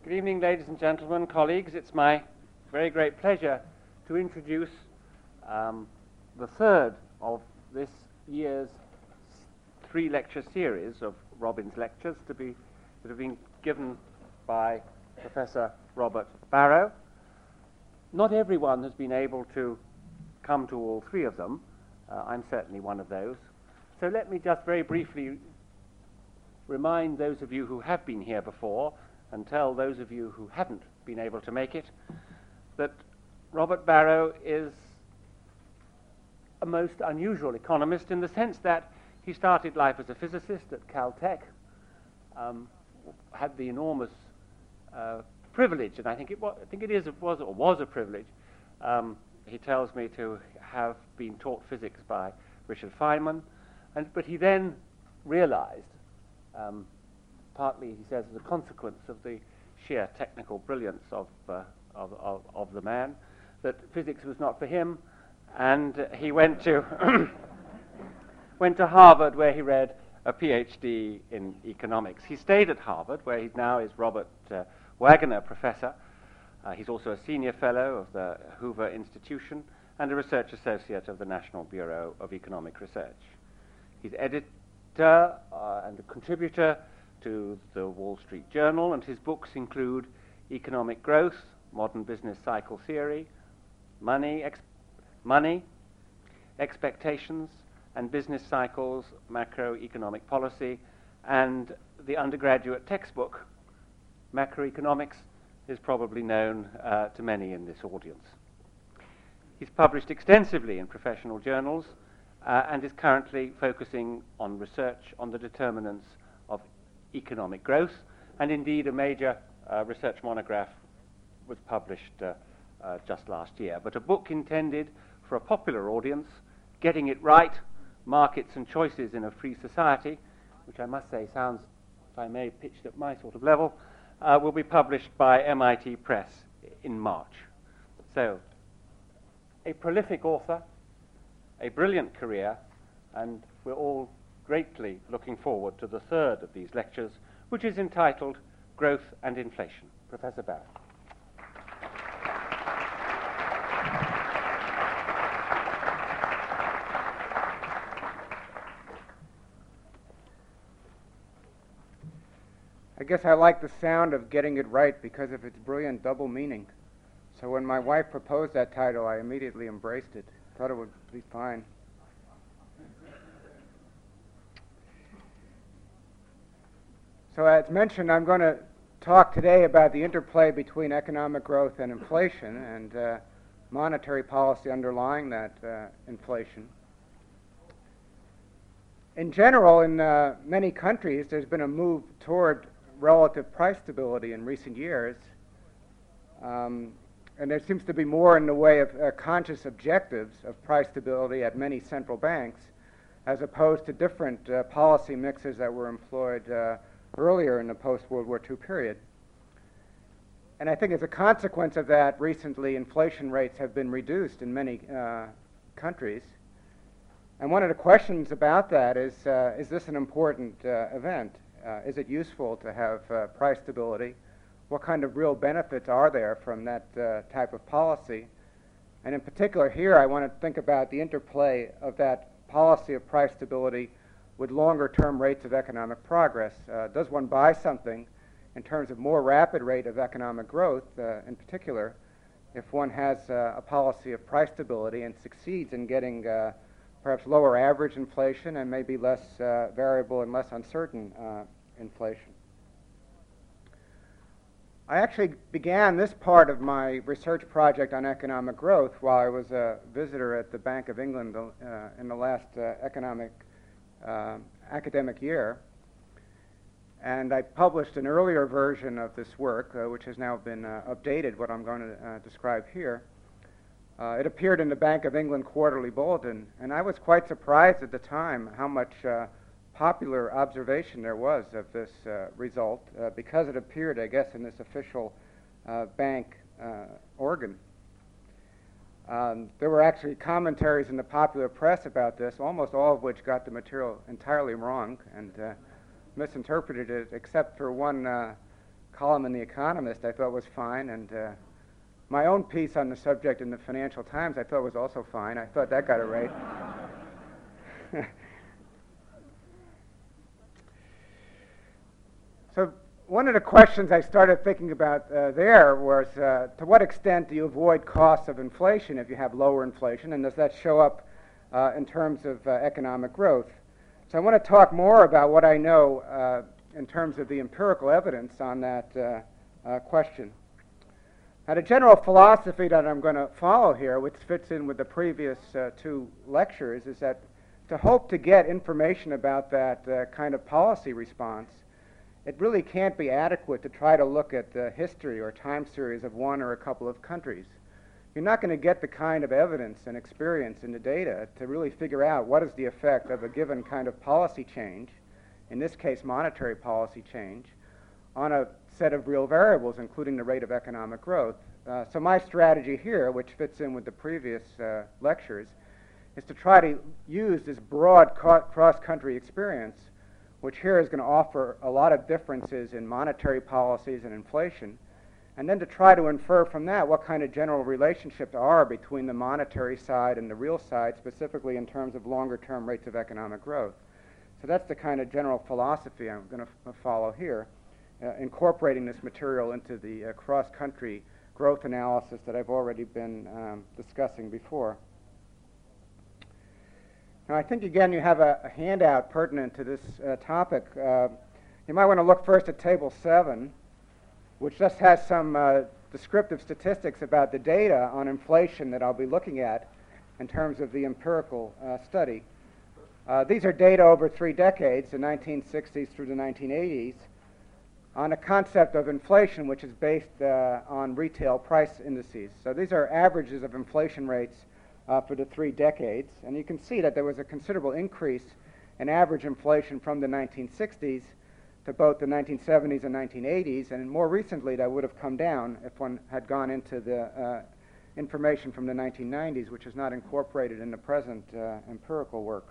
Good evening, ladies and gentlemen, colleagues. It's my very great pleasure to introduce the third of this year's three-lecture series of Robin's lectures that have been given by Professor Robert Barrow. Not everyone has been able to come to all three of them. I'm certainly one of those. So let me just very briefly remind those of you who have been here before and tell those of you who haven't been able to make it that Robert Barrow is a most unusual economist in the sense that he started life as a physicist at Caltech, had the enormous privilege, and I think it was a privilege. He tells me to have been taught physics by Richard Feynman, but he then realized, partly, he says, as a consequence of the sheer technical brilliance of the man, that physics was not for him, and he went to went to Harvard, where he read a PhD in economics. He stayed at Harvard, where he now is Robert Wagner Professor. He's also a senior fellow of the Hoover Institution and a research associate of the National Bureau of Economic Research. He's editor and a contributor to the Wall Street Journal, and his books include Economic Growth, Modern Business Cycle Theory, Money, Expectations and Business Cycles, Macroeconomic Policy, and the undergraduate textbook, Macroeconomics, is probably known to many in this audience. He's published extensively in professional journals and is currently focusing on research on the determinants of economic growth, and indeed a major research monograph was published just last year. But a book intended for a popular audience, Getting It Right, Markets and Choices in a Free Society, which I must say sounds, if I may, pitched at my sort of level, will be published by MIT Press in March. So, a prolific author, a brilliant career, and we're all greatly looking forward to the third of these lectures, which is entitled Growth and Inflation. Professor Barrow. I guess I like the sound of Getting It Right because of its brilliant double meaning. So when my wife proposed that title, I immediately embraced it. Thought it would be fine. So as mentioned, I'm going to talk today about the interplay between economic growth and inflation and monetary policy underlying that inflation. In general, in many countries, there's been a move toward relative price stability in recent years, and there seems to be more in the way of conscious objectives of price stability at many central banks, as opposed to different policy mixes that were employed earlier in the post-World War II period. And I think as a consequence of that, recently inflation rates have been reduced in many countries. And one of the questions about that is this an important event? Is it useful to have price stability? What kind of real benefits are there from that type of policy? And in particular here, I want to think about the interplay of that policy of price stability with longer-term rates of economic progress. Does one buy something in terms of more rapid rate of economic growth, in particular, if one has a policy of price stability and succeeds in getting perhaps lower average inflation and maybe less variable and less uncertain inflation? I actually began this part of my research project on economic growth while I was a visitor at the Bank of England in the last academic year. And I published an earlier version of this work, which has now been updated, what I'm going to describe here. It appeared in the Bank of England Quarterly Bulletin, and I was quite surprised at the time how much popular observation there was of this result, because it appeared, I guess, in this official bank organ. There were actually commentaries in the popular press about this, almost all of which got the material entirely wrong and misinterpreted it, except for one column in The Economist I thought was fine, and my own piece on the subject in the Financial Times I thought was also fine. I thought that got it right. So one of the questions I started thinking about there was, to what extent do you avoid costs of inflation if you have lower inflation, and does that show up in terms of economic growth? So I want to talk more about what I know in terms of the empirical evidence on that question. Now, the general philosophy that I'm going to follow here, which fits in with the previous two lectures, is that to hope to get information about that kind of policy response, it really can't be adequate to try to look at the history or time series of one or a couple of countries. You're not going to get the kind of evidence and experience in the data to really figure out what is the effect of a given kind of policy change, in this case monetary policy change, on a set of real variables, including the rate of economic growth. So my strategy here, which fits in with the previous lectures, is to try to use this broad cross-country experience, which here is going to offer a lot of differences in monetary policies and inflation, and then to try to infer from that what kind of general relationships are between the monetary side and the real side, specifically in terms of longer-term rates of economic growth. So that's the kind of general philosophy I'm going to follow here, incorporating this material into the cross-country growth analysis that I've already been discussing before. Now, I think, again, you have a handout pertinent to this topic. You might want to look first at Table 7, which just has some descriptive statistics about the data on inflation that I'll be looking at in terms of the empirical study. These are data over 3 decades, the 1960s through the 1980s, on a concept of inflation which is based on retail price indices. So these are averages of inflation rates for the 3 decades, and you can see that there was a considerable increase in average inflation from the 1960s to both the 1970s and 1980s, and more recently that would have come down if one had gone into the information from the 1990s, which is not incorporated in the present empirical work.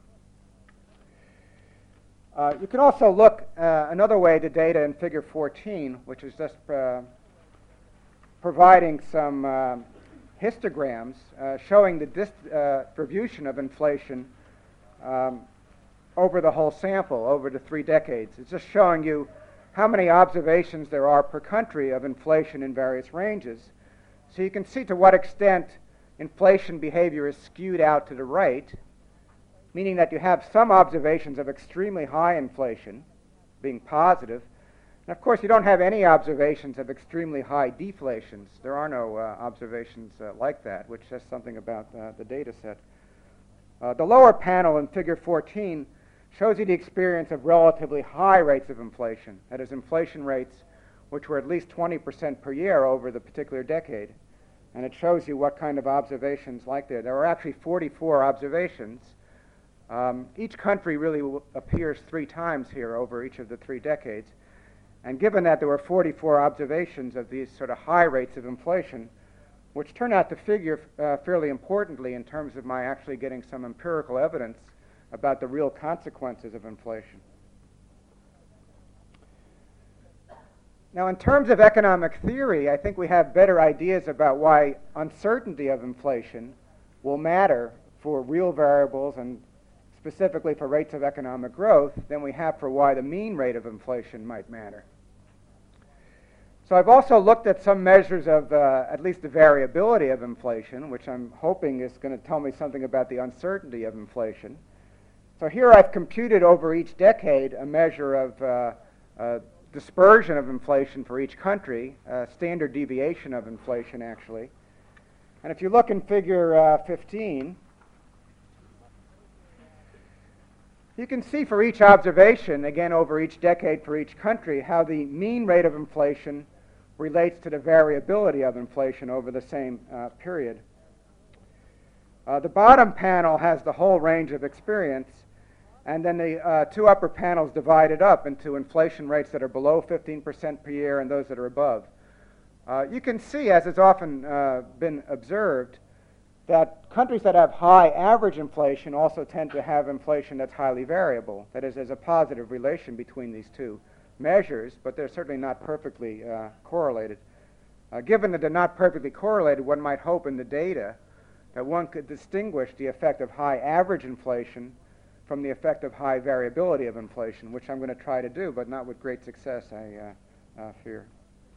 You can also look another way at the data in Figure 14, which is just providing some histograms showing the distribution of inflation over the whole sample, over the 3 decades. It's just showing you how many observations there are per country of inflation in various ranges. So you can see to what extent inflation behavior is skewed out to the right, meaning that you have some observations of extremely high inflation being positive. And of course, you don't have any observations of extremely high deflations. There are no observations like that, which says something about the data set. The lower panel in Figure 14 shows you the experience of relatively high rates of inflation, that is, inflation rates which were at least 20% per year over the particular decade. And it shows you what kind of observations like there. There were actually 44 observations. Each country really appears 3 times here over each of the 3 decades. And given that there were 44 observations of these sort of high rates of inflation, which turn out to figure fairly importantly in terms of my actually getting some empirical evidence about the real consequences of inflation. Now, in terms of economic theory, I think we have better ideas about why uncertainty of inflation will matter for real variables and specifically for rates of economic growth than we have for why the mean rate of inflation might matter. So I've also looked at some measures of at least the variability of inflation, which I'm hoping is going to tell me something about the uncertainty of inflation. So here I've computed over each decade a measure of dispersion of inflation for each country, standard deviation of inflation actually. And if you look in Figure 15, you can see for each observation, again over each decade for each country, how the mean rate of inflation relates to the variability of inflation over the same period. The bottom panel has the whole range of experience, and then the 2 upper panels divided up into inflation rates that are below 15% per year and those that are above. You can see, as has often been observed, that countries that have high average inflation also tend to have inflation that's highly variable. That is, there's a positive relation between these two measures, but they're certainly not perfectly correlated. Given that they're not perfectly correlated, one might hope in the data that one could distinguish the effect of high average inflation from the effect of high variability of inflation, which I'm going to try to do, but not with great success, I fear.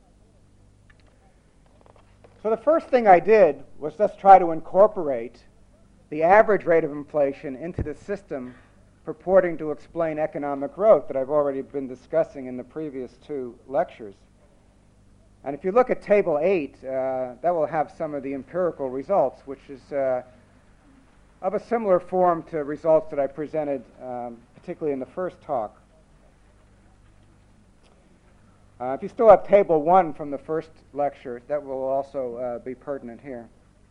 So the first thing I did was just try to incorporate the average rate of inflation into the system purporting to explain economic growth that I've already been discussing in the previous two lectures. And if you look at Table 8, that will have some of the empirical results, which is of a similar form to results that I presented, particularly in the first talk. If you still have Table 1 from the first lecture, that will also be pertinent here.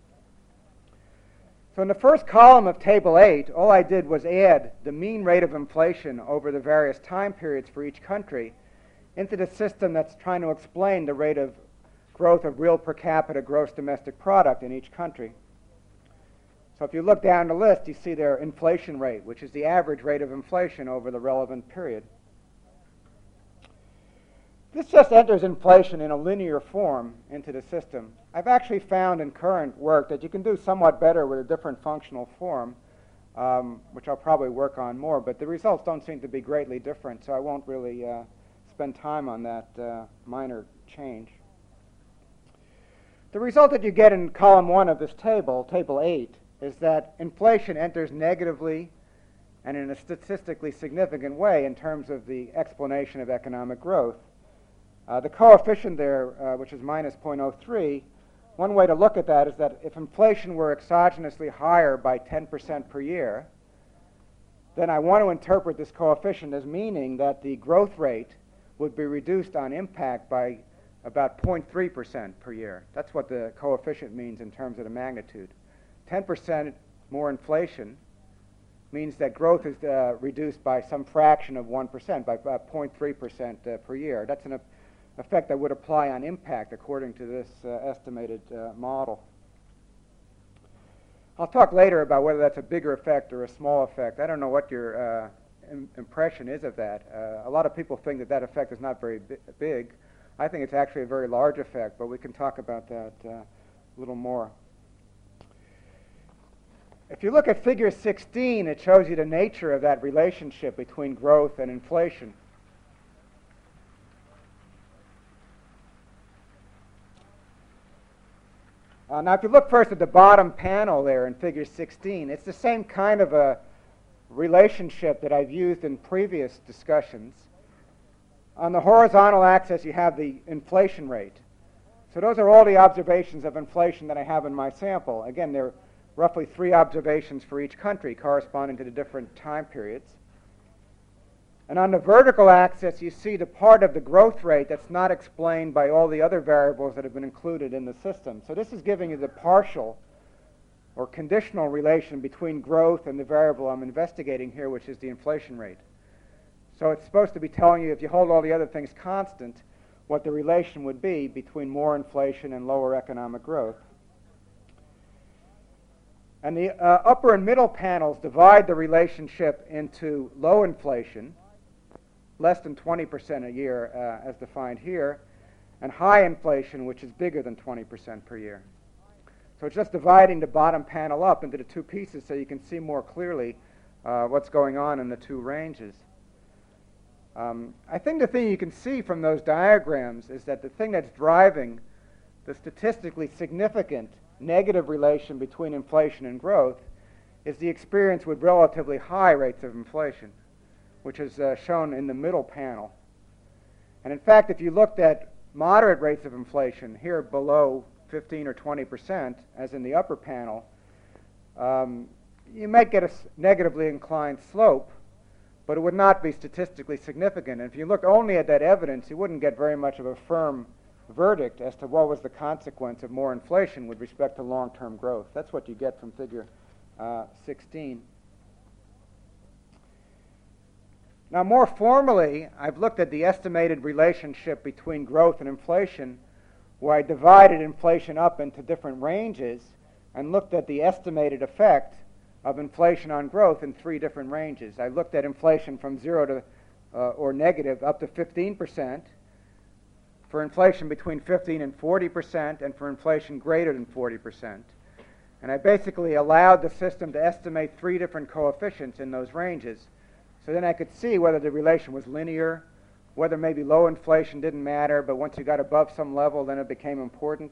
So in the first column of Table 8, all I did was add the mean rate of inflation over the various time periods for each country into the system that's trying to explain the rate of growth of real per capita gross domestic product in each country. So if you look down the list, you see their inflation rate, which is the average rate of inflation over the relevant period. This just enters inflation in a linear form into the system. I've actually found in current work that you can do somewhat better with a different functional form, which I'll probably work on more, but the results don't seem to be greatly different, so I won't really spend time on that minor change. The result that you get in column 1 of this table, Table 8, is that inflation enters negatively and in a statistically significant way in terms of the explanation of economic growth. The coefficient there, which is minus 0.03, one way to look at that is that if inflation were exogenously higher by 10% per year, then I want to interpret this coefficient as meaning that the growth rate would be reduced on impact by about 0.3% per year. That's what the coefficient means in terms of the magnitude. 10% more inflation means that growth is reduced by some fraction of 1%, by about 0.3% per year. That's an effect that would apply on impact according to this estimated model. I'll talk later about whether that's a bigger effect or a small effect. I don't know what your impression is of that. A lot of people think that that effect is not very big. I think it's actually a very large effect, but we can talk about that a little more. If you look at Figure 16, it shows you the nature of that relationship between growth and inflation. Now, if you look first at the bottom panel there in Figure 16, it's the same kind of a relationship that I've used in previous discussions. On the horizontal axis, you have the inflation rate. So those are all the observations of inflation that I have in my sample. Again, there are roughly 3 observations for each country corresponding to the different time periods. And on the vertical axis, you see the part of the growth rate that's not explained by all the other variables that have been included in the system. So this is giving you the partial or conditional relation between growth and the variable I'm investigating here, which is the inflation rate. So it's supposed to be telling you, if you hold all the other things constant, what the relation would be between more inflation and lower economic growth. And the upper and middle panels divide the relationship into low inflation, less than 20% a year as defined here, and high inflation, which is bigger than 20% per year. So it's just dividing the bottom panel up into the 2 pieces so you can see more clearly what's going on in the 2 ranges. I think the thing you can see from those diagrams is that the thing that's driving the statistically significant negative relation between inflation and growth is the experience with relatively high rates of inflation, which is shown in the middle panel. And in fact, if you looked at moderate rates of inflation here below 15 or 20%, as in the upper panel, you might get a negatively inclined slope, but it would not be statistically significant. And if you look only at that evidence, you wouldn't get very much of a firm verdict as to what was the consequence of more inflation with respect to long-term growth. That's what you get from Figure 16. Now, more formally, I've looked at the estimated relationship between growth and inflation, where I divided inflation up into different ranges and looked at the estimated effect of inflation on growth in 3 different ranges. I looked at inflation from 0 to or negative up to 15%, for inflation between 15 and 40%, and for inflation greater than 40%. And I basically allowed the system to estimate 3 different coefficients in those ranges. So then I could see whether the relation was linear, whether maybe low inflation didn't matter, but once you got above some level, then it became important.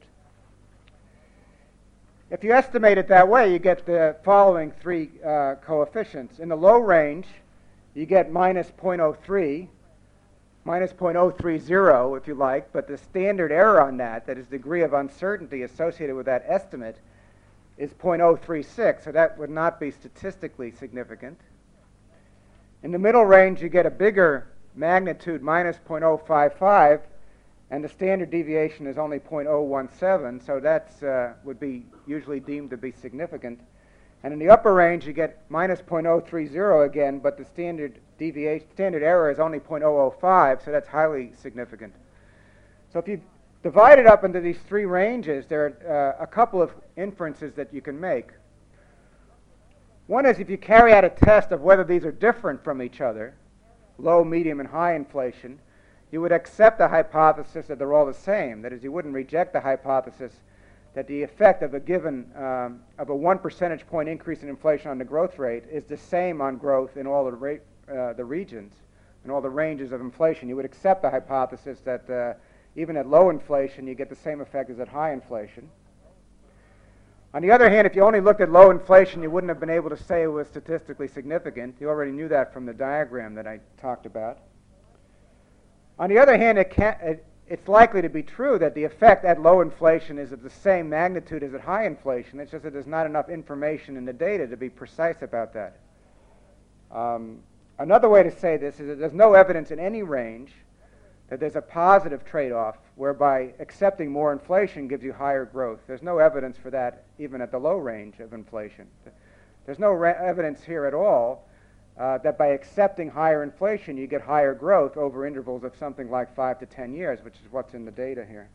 If you estimate it that way, you get the following 3 coefficients. In the low range, you get minus 0.03, minus 0.030 if you like, but the standard error on that is degree of uncertainty associated with that estimate, is 0.036, so that would not be statistically significant. In the middle range, you get a bigger magnitude, minus 0.055, and the standard deviation is only 0.017, so that would be usually deemed to be significant. And in the upper range, you get minus 0.030 again, but the standard error is only 0.005, so that's highly significant. So if you divide it up into these 3 ranges, there are a couple of inferences that you can make. One is if you carry out a test of whether these are different from each other, low, medium, and high inflation, you would accept the hypothesis that they're all the same. That is, you wouldn't reject the hypothesis that the effect of a given, of a 1 percentage point increase in inflation on the growth rate is the same on growth in all the regions, in all the ranges of inflation. You would accept the hypothesis that even at low inflation, you get the same effect as at high inflation. On the other hand, if you only looked at low inflation, you wouldn't have been able to say it was statistically significant. You already knew that from the diagram that I talked about. On the other hand, it's likely to be true that the effect at low inflation is of the same magnitude as at high inflation. It's just that there's not enough information in the data to be precise about that. Another way to say this is that there's no evidence in any range that there's a positive trade-off whereby accepting more inflation gives you higher growth. There's no evidence for that even at the low range of inflation. There's no evidence here at all that by accepting higher inflation you get higher growth over intervals of something like 5 to 10 years, which is what's in the data here.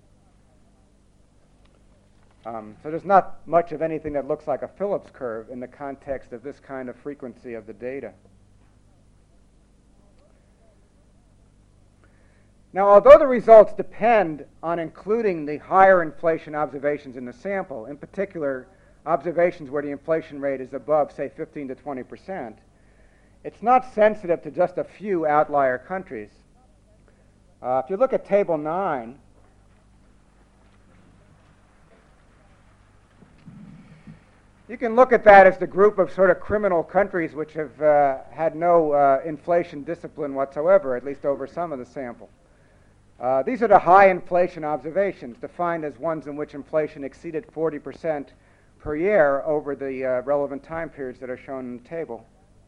So there's not much of anything that looks like a Phillips curve in the context of this kind of frequency of the data. Now, although the results depend on including the higher inflation observations in the sample, in particular observations where the inflation rate is above, say, 15 to 20%, it's not sensitive to just a few outlier countries. If you look at Table 9, you can look at that as the group of sort of criminal countries which have had no inflation discipline whatsoever, at least over some of the sample. These are the high inflation observations, defined as ones in which inflation exceeded 40% per year over the relevant time periods that are shown in the table.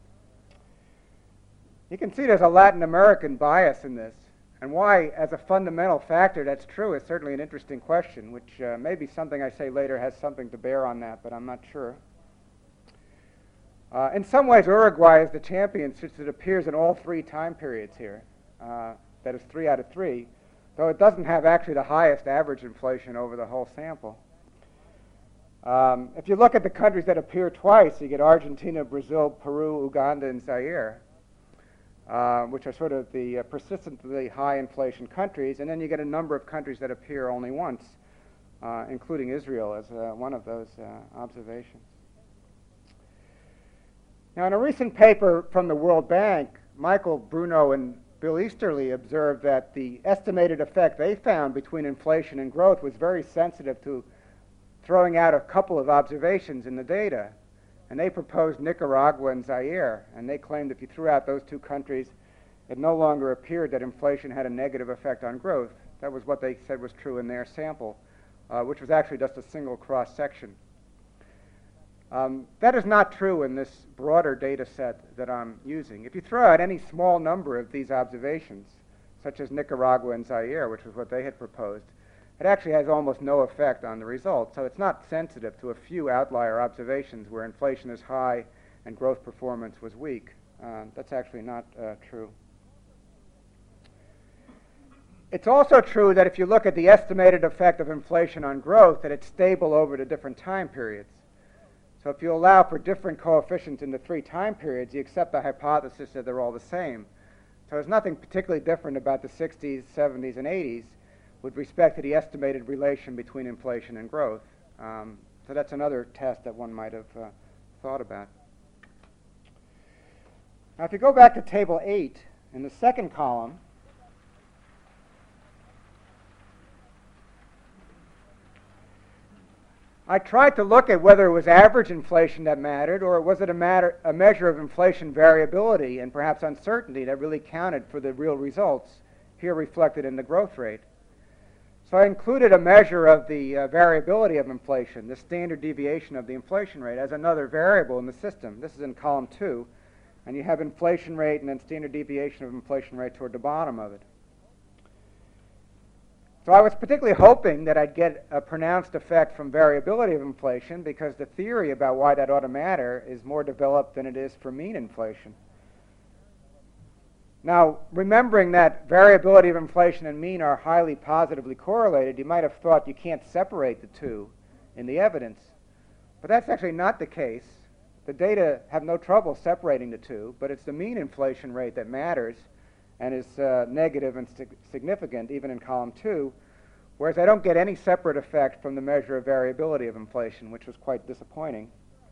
You can see there's a Latin American bias in this, and why, as a fundamental factor, that's true is certainly an interesting question, which maybe something I say later has something to bear on that, but I'm not sure. In some ways, Uruguay is the champion since it appears in all 3 time periods here. That is 3 out of 3. Though it doesn't have actually the highest average inflation over the whole sample. If you look at the countries that appear twice, you get Argentina, Brazil, Peru, Uganda, and Zaire, which are sort of the persistently high inflation countries, and then you get a number of countries that appear only once, including Israel as one of those observations. Now, in a recent paper from the World Bank, Michael Bruno and Bill Easterly observed that the estimated effect they found between inflation and growth was very sensitive to throwing out a couple of observations in the data. And they proposed Nicaragua and Zaire, and they claimed if you threw out those 2 countries, it no longer appeared that inflation had a negative effect on growth. That was what they said was true in their sample, which was actually just a single cross-section. That is not true in this broader data set that I'm using. If you throw out any small number of these observations, such as Nicaragua and Zaire, which was what they had proposed, it actually has almost no effect on the results. So it's not sensitive to a few outlier observations where inflation is high and growth performance was weak. That's actually not true. It's also true that if you look at the estimated effect of inflation on growth, that it's stable over the different time periods. So if you allow for different coefficients in the 3 time periods, you accept the hypothesis that they're all the same. So there's nothing particularly different about the 60s, 70s, and 80s with respect to the estimated relation between inflation and growth. So that's another test that one might have thought about. Now, if you go back to Table 8, in the second column, I tried to look at whether it was average inflation that mattered, or was it a measure of inflation variability and perhaps uncertainty that really counted for the real results, here reflected in the growth rate. So I included a measure of the variability of inflation, the standard deviation of the inflation rate, as another variable in the system. This is in column 2, and you have inflation rate and then standard deviation of inflation rate toward the bottom of it. So I was particularly hoping that I'd get a pronounced effect from variability of inflation, because the theory about why that ought to matter is more developed than it is for mean inflation. Now, remembering that variability of inflation and mean are highly positively correlated, you might have thought you can't separate the two in the evidence. But that's actually not the case. The data have no trouble separating the two, but it's the mean inflation rate that matters and is negative and significant even in column 2, whereas I don't get any separate effect from the measure of variability of inflation, which was quite disappointing.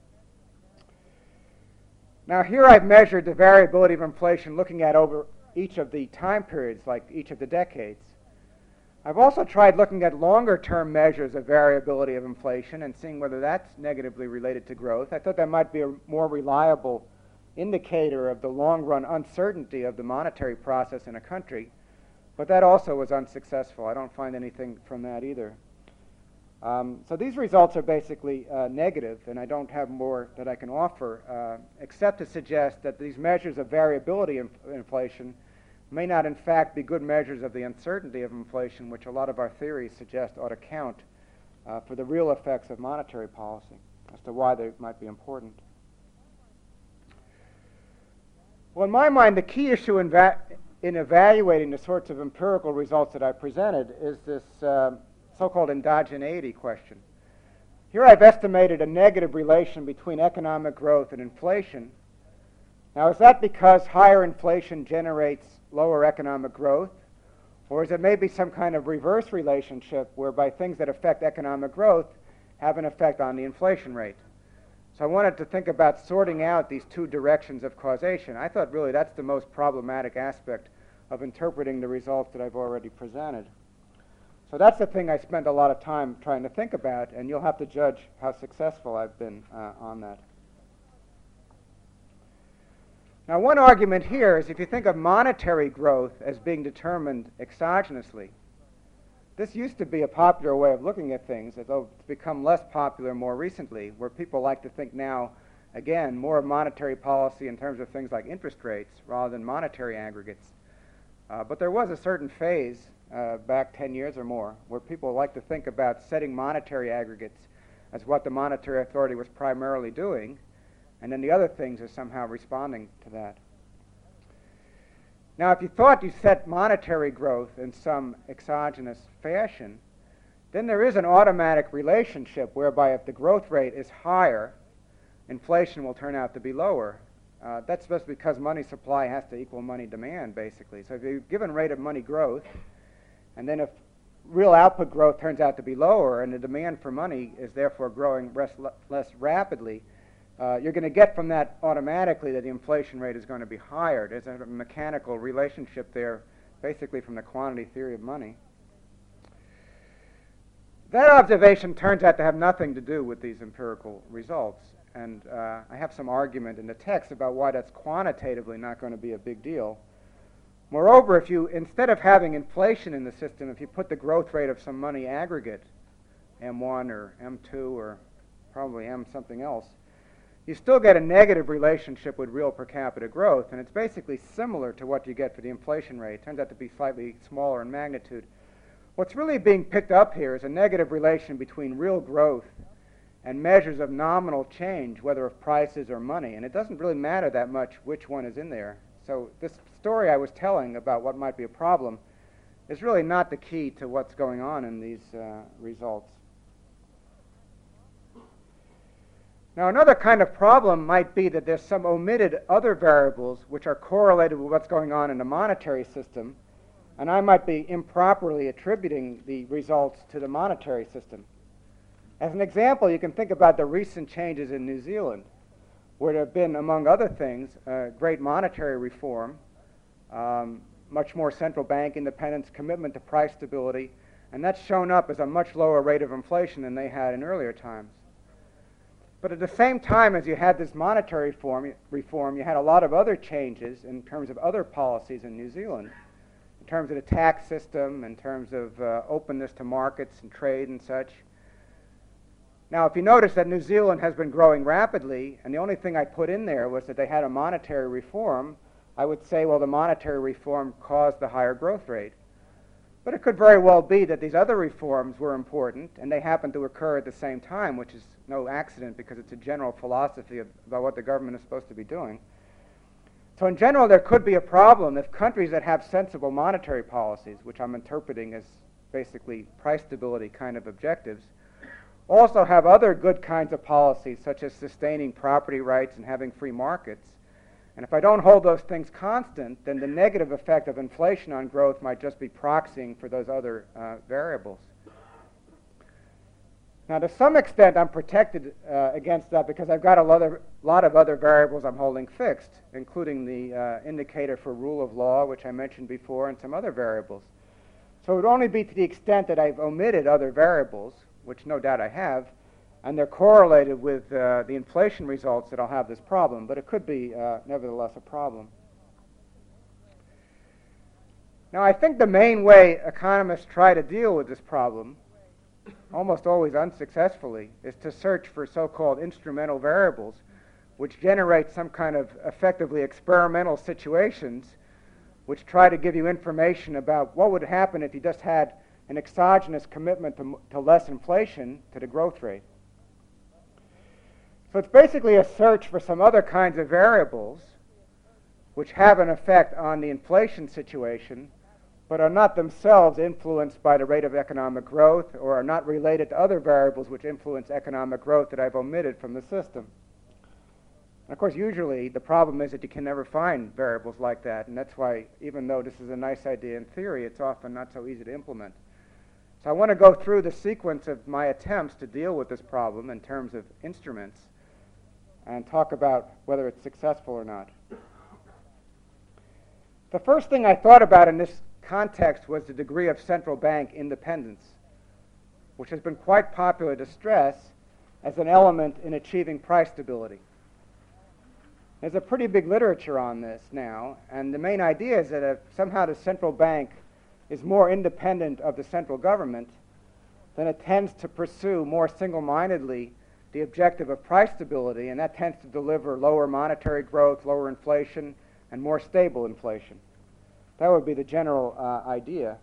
Now, here I've measured the variability of inflation looking at over each of the time periods, like each of the decades. I've also tried looking at longer-term measures of variability of inflation and seeing whether that's negatively related to growth. I thought that might be a more reliable indicator of the long-run uncertainty of the monetary process in a country, but that also was unsuccessful. I don't find anything from that either. So these results are basically negative, and I don't have more that I can offer, except to suggest that these measures of variability of inflation may not in fact be good measures of the uncertainty of inflation, which a lot of our theories suggest ought to count for the real effects of monetary policy, as to why they might be important. Well, in my mind, the key issue in evaluating the sorts of empirical results that I presented is this so-called endogeneity question. Here I've estimated a negative relation between economic growth and inflation. Now, is that because higher inflation generates lower economic growth? Or is it maybe some kind of reverse relationship whereby things that affect economic growth have an effect on the inflation rate? So I wanted to think about sorting out these two directions of causation. I thought really that's the most problematic aspect of interpreting the results that I've already presented. So that's the thing I spent a lot of time trying to think about, and you'll have to judge how successful I've been on that. Now, one argument here is if you think of monetary growth as being determined exogenously, this used to be a popular way of looking at things, although it's become less popular more recently, where people like to think now, again, more of monetary policy in terms of things like interest rates rather than monetary aggregates. But there was a certain phase back 10 years or more where people like to think about setting monetary aggregates as what the monetary authority was primarily doing, and then the other things are somehow responding to that. Now, if you thought you set monetary growth in some exogenous fashion, then there is an automatic relationship whereby if the growth rate is higher, inflation will turn out to be lower. That's just because money supply has to equal money demand, basically. So if you're given a rate of money growth, and then if real output growth turns out to be lower and the demand for money is therefore growing less rapidly, you're going to get from that automatically that the inflation rate is going to be higher. There's a mechanical relationship there, basically from the quantity theory of money. That observation turns out to have nothing to do with these empirical results, and I have some argument in the text about why that's quantitatively not going to be a big deal. Moreover, if you, instead of having inflation in the system, if you put the growth rate of some money aggregate, M1 or M2 or probably M something else, you still get a negative relationship with real per capita growth, and it's basically similar to what you get for the inflation rate. It turns out to be slightly smaller in magnitude. What's really being picked up here is a negative relation between real growth and measures of nominal change, whether of prices or money, and it doesn't really matter that much which one is in there. So this story I was telling about what might be a problem is really not the key to what's going on in these results. Now, another kind of problem might be that there's some omitted other variables which are correlated with what's going on in the monetary system, and I might be improperly attributing the results to the monetary system. As an example, you can think about the recent changes in New Zealand, where there have been, among other things, great monetary reform, much more central bank independence, commitment to price stability, and that's shown up as a much lower rate of inflation than they had in earlier times. But at the same time as you had this monetary reform, you had a lot of other changes in terms of other policies in New Zealand, in terms of the tax system, in terms of openness to markets and trade and such. Now, if you notice that New Zealand has been growing rapidly, and the only thing I put in there was that they had a monetary reform, I would say, well, the monetary reform caused the higher growth rate. But it could very well be that these other reforms were important, and they happened to occur at the same time, which is no accident because it's a general philosophy about what the government is supposed to be doing. So in general, there could be a problem if countries that have sensible monetary policies, which I'm interpreting as basically price stability kind of objectives, also have other good kinds of policies, such as sustaining property rights and having free markets. And if I don't hold those things constant, then the negative effect of inflation on growth might just be proxying for those other variables. Now, to some extent, I'm protected against that because I've got a lot of other variables I'm holding fixed, including the indicator for rule of law, which I mentioned before, and some other variables. So it would only be to the extent that I've omitted other variables, which no doubt I have, and they're correlated with the inflation results that I'll have this problem, but it could be nevertheless a problem. Now, I think the main way economists try to deal with this problem, almost always unsuccessfully, is to search for so-called instrumental variables, which generate some kind of effectively experimental situations, which try to give you information about what would happen if you just had an exogenous commitment to less inflation to the growth rate. So it's basically a search for some other kinds of variables which have an effect on the inflation situation, but are not themselves influenced by the rate of economic growth or are not related to other variables which influence economic growth that I've omitted from the system. And of course, usually the problem is that you can never find variables like that, and that's why, even though this is a nice idea in theory, it's often not so easy to implement. So I want to go through the sequence of my attempts to deal with this problem in terms of instruments and talk about whether it's successful or not. The first thing I thought about in this context was the degree of central bank independence, which has been quite popular to stress as an element in achieving price stability. There's a pretty big literature on this now, and the main idea is that if somehow the central bank is more independent of the central government, then it tends to pursue more single-mindedly the objective of price stability, and that tends to deliver lower monetary growth, lower inflation, and more stable inflation. That would be the general idea.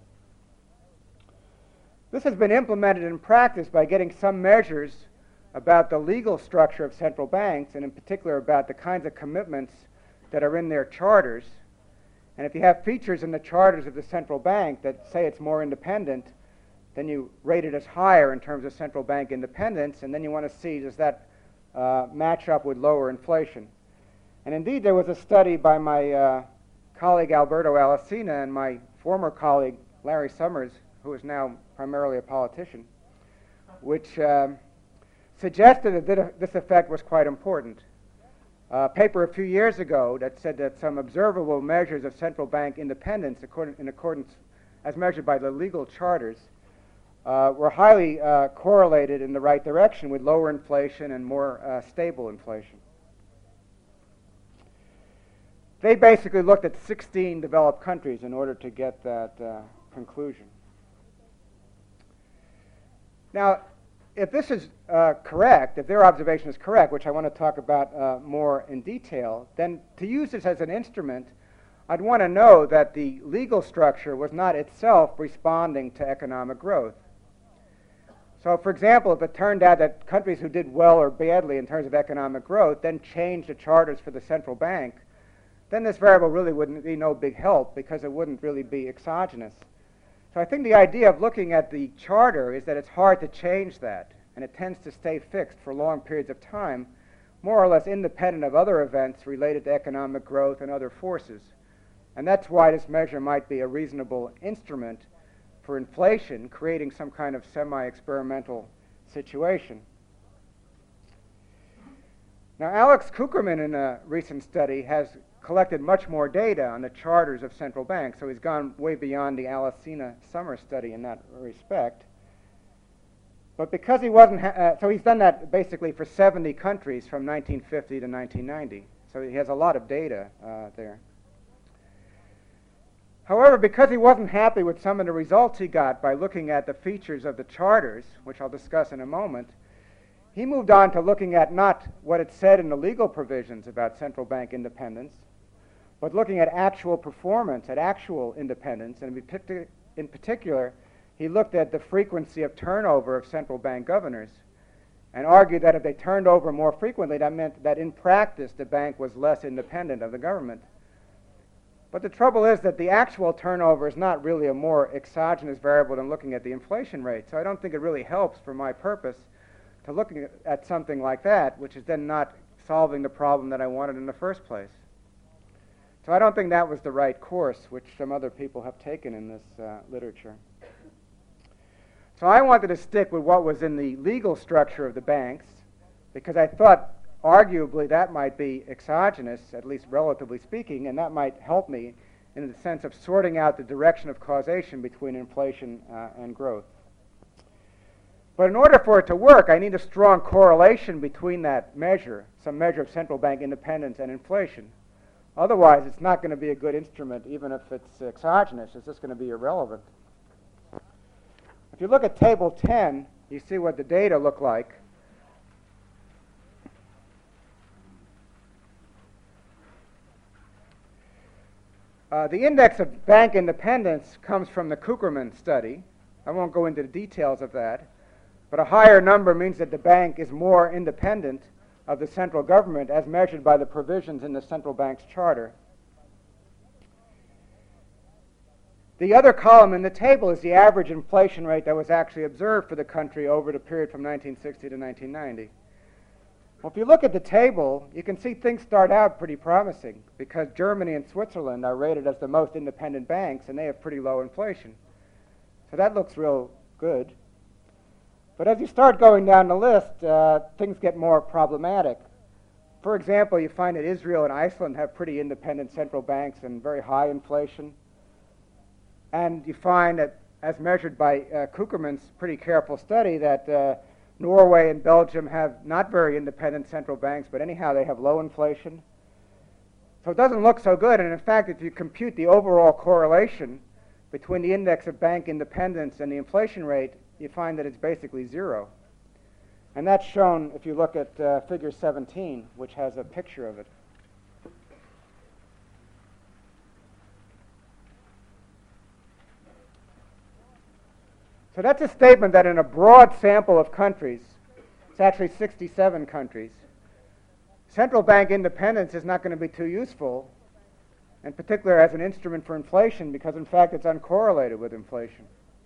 This has been implemented in practice by getting some measures about the legal structure of central banks, and in particular about the kinds of commitments that are in their charters. And if you have features in the charters of the central bank that say it's more independent, then you rate it as higher in terms of central bank independence, and then you want to see, does that match up with lower inflation? And indeed, there was a study by my colleague Alberto Alesina and my former colleague Larry Summers, who is now primarily a politician, which suggested that this effect was quite important. A paper a few years ago that said that some observable measures of central bank independence, in accordance as measured by the legal charters, were highly correlated in the right direction with lower inflation and more stable inflation. They basically looked at 16 developed countries in order to get that conclusion. Now, if this is correct, if their observation is correct, which I want to talk about more in detail, then to use this as an instrument, I'd want to know that the legal structure was not itself responding to economic growth. So, for example, if it turned out that countries who did well or badly in terms of economic growth then changed the charters for the central bank, then this variable really wouldn't be no big help because it wouldn't really be exogenous. So I think the idea of looking at the charter is that it's hard to change that, and it tends to stay fixed for long periods of time, more or less independent of other events related to economic growth and other forces. And that's why this measure might be a reasonable instrument for inflation, creating some kind of semi-experimental situation. Now, Alex Kuckerman, in a recent study, has collected much more data on the charters of central banks, so he's gone way beyond the Alesina Summer study in that respect. But because he wasn't, so he's done that basically for 70 countries from 1950 to 1990. So he has a lot of data there. However, because he wasn't happy with some of the results he got by looking at the features of the charters, which I'll discuss in a moment, he moved on to looking at not what it said in the legal provisions about central bank independence, but looking at actual performance, at actual independence, and in particular, he looked at the frequency of turnover of central bank governors and argued that if they turned over more frequently, that meant that in practice the bank was less independent of the government. But the trouble is that the actual turnover is not really a more exogenous variable than looking at the inflation rate. So I don't think it really helps for my purpose to look at something like that, which is then not solving the problem that I wanted in the first place. So I don't think that was the right course, which some other people have taken in this literature. So I wanted to stick with what was in the legal structure of the banks, because I thought arguably that might be exogenous, at least relatively speaking, and that might help me in the sense of sorting out the direction of causation between inflation and growth. But in order for it to work, I need a strong correlation between that measure, some measure of central bank independence, and inflation. Otherwise, it's not going to be a good instrument, even if it's exogenous. It's just going to be irrelevant. If you look at Table 10, you see what the data look like. The index of bank independence comes from the Kuckerman study. I won't go into the details of that, but a higher number means that the bank is more independent of the central government as measured by the provisions in the central bank's charter. The other column in the table is the average inflation rate that was actually observed for the country over the period from 1960 to 1990. Well, if you look at the table, you can see things start out pretty promising because Germany and Switzerland are rated as the most independent banks and they have pretty low inflation. So that looks real good. But as you start going down the list, things get more problematic. For example, you find that Israel and Iceland have pretty independent central banks and very high inflation. And you find that, as measured by Kuckerman's pretty careful study, that Norway and Belgium have not very independent central banks, but anyhow they have low inflation. So it doesn't look so good, and in fact if you compute the overall correlation between the index of bank independence and the inflation rate, you find that it's basically zero. And that's shown if you look at figure 17, which has a picture of it. So that's a statement that in a broad sample of countries, it's actually 67 countries, central bank independence is not going to be too useful, in particular as an instrument for inflation, because in fact it's uncorrelated with inflation.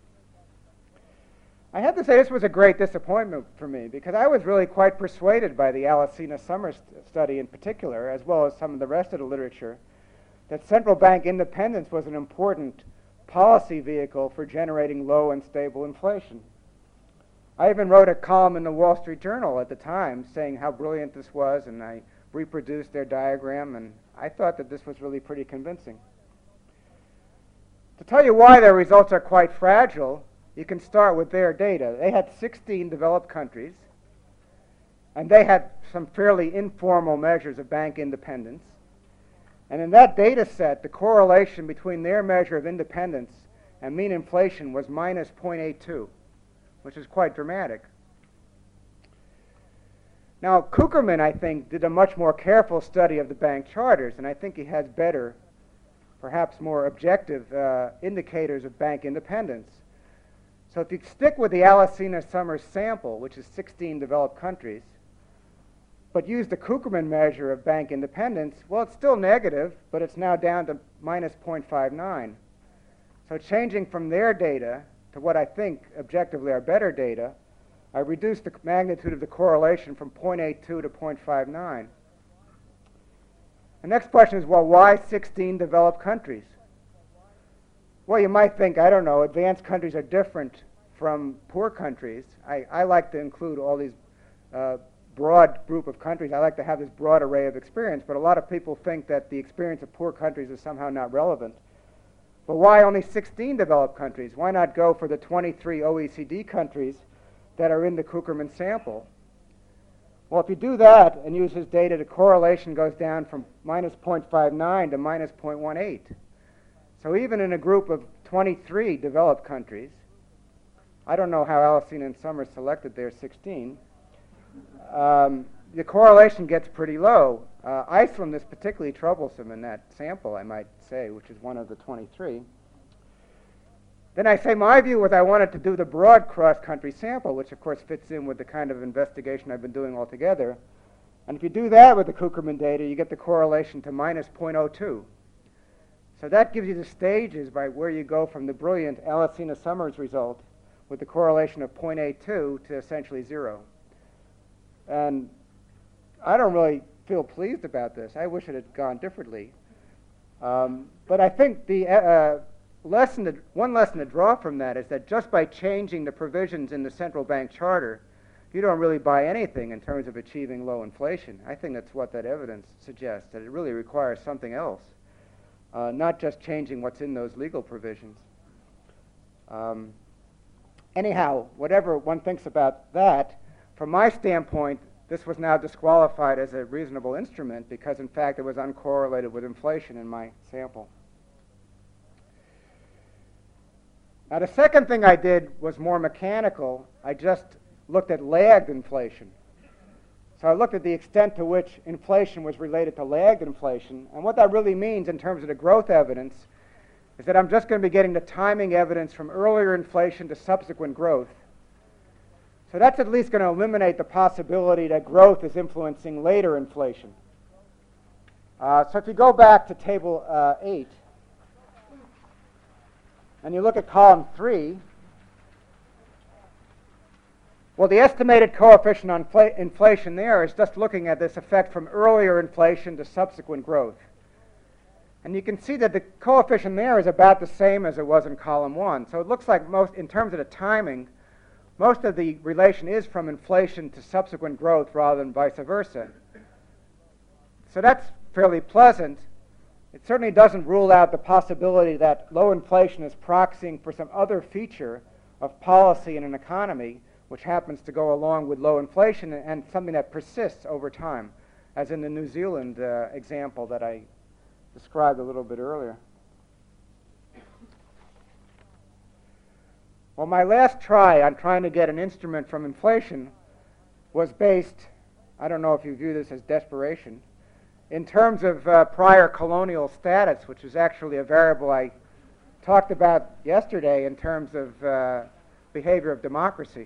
I have to say this was a great disappointment for me, because I was really quite persuaded by the Alesina Summer study in particular, as well as some of the rest of the literature, that central bank independence was an important policy vehicle for generating low and stable inflation. I even wrote a column in the Wall Street Journal at the time saying how brilliant this was, and I reproduced their diagram, and I thought that this was really pretty convincing. To tell you why their results are quite fragile, you can start with their data. They had 16 developed countries, and they had some fairly informal measures of bank independence. And in that data set, the correlation between their measure of independence and mean inflation was minus 0.82, which is quite dramatic. Now, Kuckerman, I think, did a much more careful study of the bank charters, and I think he has better, perhaps more objective indicators of bank independence. So if you stick with the Alesina Summer sample, which is 16 developed countries, but use the Kuckerman measure of bank independence, well, it's still negative, but it's now down to minus 0.59. So changing from their data to what I think objectively are better data, I reduced the magnitude of the correlation from 0.82 to 0.59. The next question is, well, why 16 developed countries? Well, you might think, I don't know, advanced countries are different from poor countries. I like to include all these broad group of countries. I like to have this broad array of experience, but a lot of people think that the experience of poor countries is somehow not relevant. But why only 16 developed countries? Why not go for the 23 OECD countries that are in the Cukierman sample? Well, if you do that and use his data, the correlation goes down from minus 0.59 to minus 0.18. So even in a group of 23 developed countries, I don't know how Alesina and Summers selected their 16, the correlation gets pretty low. Iceland is particularly troublesome in that sample, I might say, which is one of the 23. Then I say my view was I wanted to do the broad cross-country sample, which of course fits in with the kind of investigation I've been doing altogether. And if you do that with the Cukierman data, you get the correlation to minus 0.02. So that gives you the stages by where you go from the brilliant Alesina-Summers result with the correlation of 0.82 to essentially 0. And I don't really feel pleased about this. I wish it had gone differently. But I think the one lesson to draw from that is that just by changing the provisions in the central bank charter, you don't really buy anything in terms of achieving low inflation. I think that's what that evidence suggests, that it really requires something else, not just changing what's in those legal provisions. Anyhow, whatever one thinks about that, from my standpoint, this was now disqualified as a reasonable instrument because, in fact, it was uncorrelated with inflation in my sample. Now, the second thing I did was more mechanical. I just looked at lagged inflation. So I looked at the extent to which inflation was related to lagged inflation. And what that really means in terms of the growth evidence is that I'm just going to be getting the timing evidence from earlier inflation to subsequent growth. So that's at least going to eliminate the possibility that growth is influencing later inflation. So if you go back to table 8, and you look at column 3, well, the estimated coefficient on inflation there is just looking at this effect from earlier inflation to subsequent growth. And you can see that the coefficient there is about the same as it was in column 1. So it looks like in terms of the timing, most of the relation is from inflation to subsequent growth rather than vice versa. So that's fairly pleasant. It certainly doesn't rule out the possibility that low inflation is proxying for some other feature of policy in an economy which happens to go along with low inflation and something that persists over time, as in the New Zealand example that I described a little bit earlier. Well, my last try on trying to get an instrument from inflation was based, I don't know if you view this as desperation, in terms of prior colonial status, which is actually a variable I talked about yesterday in terms of behavior of democracy.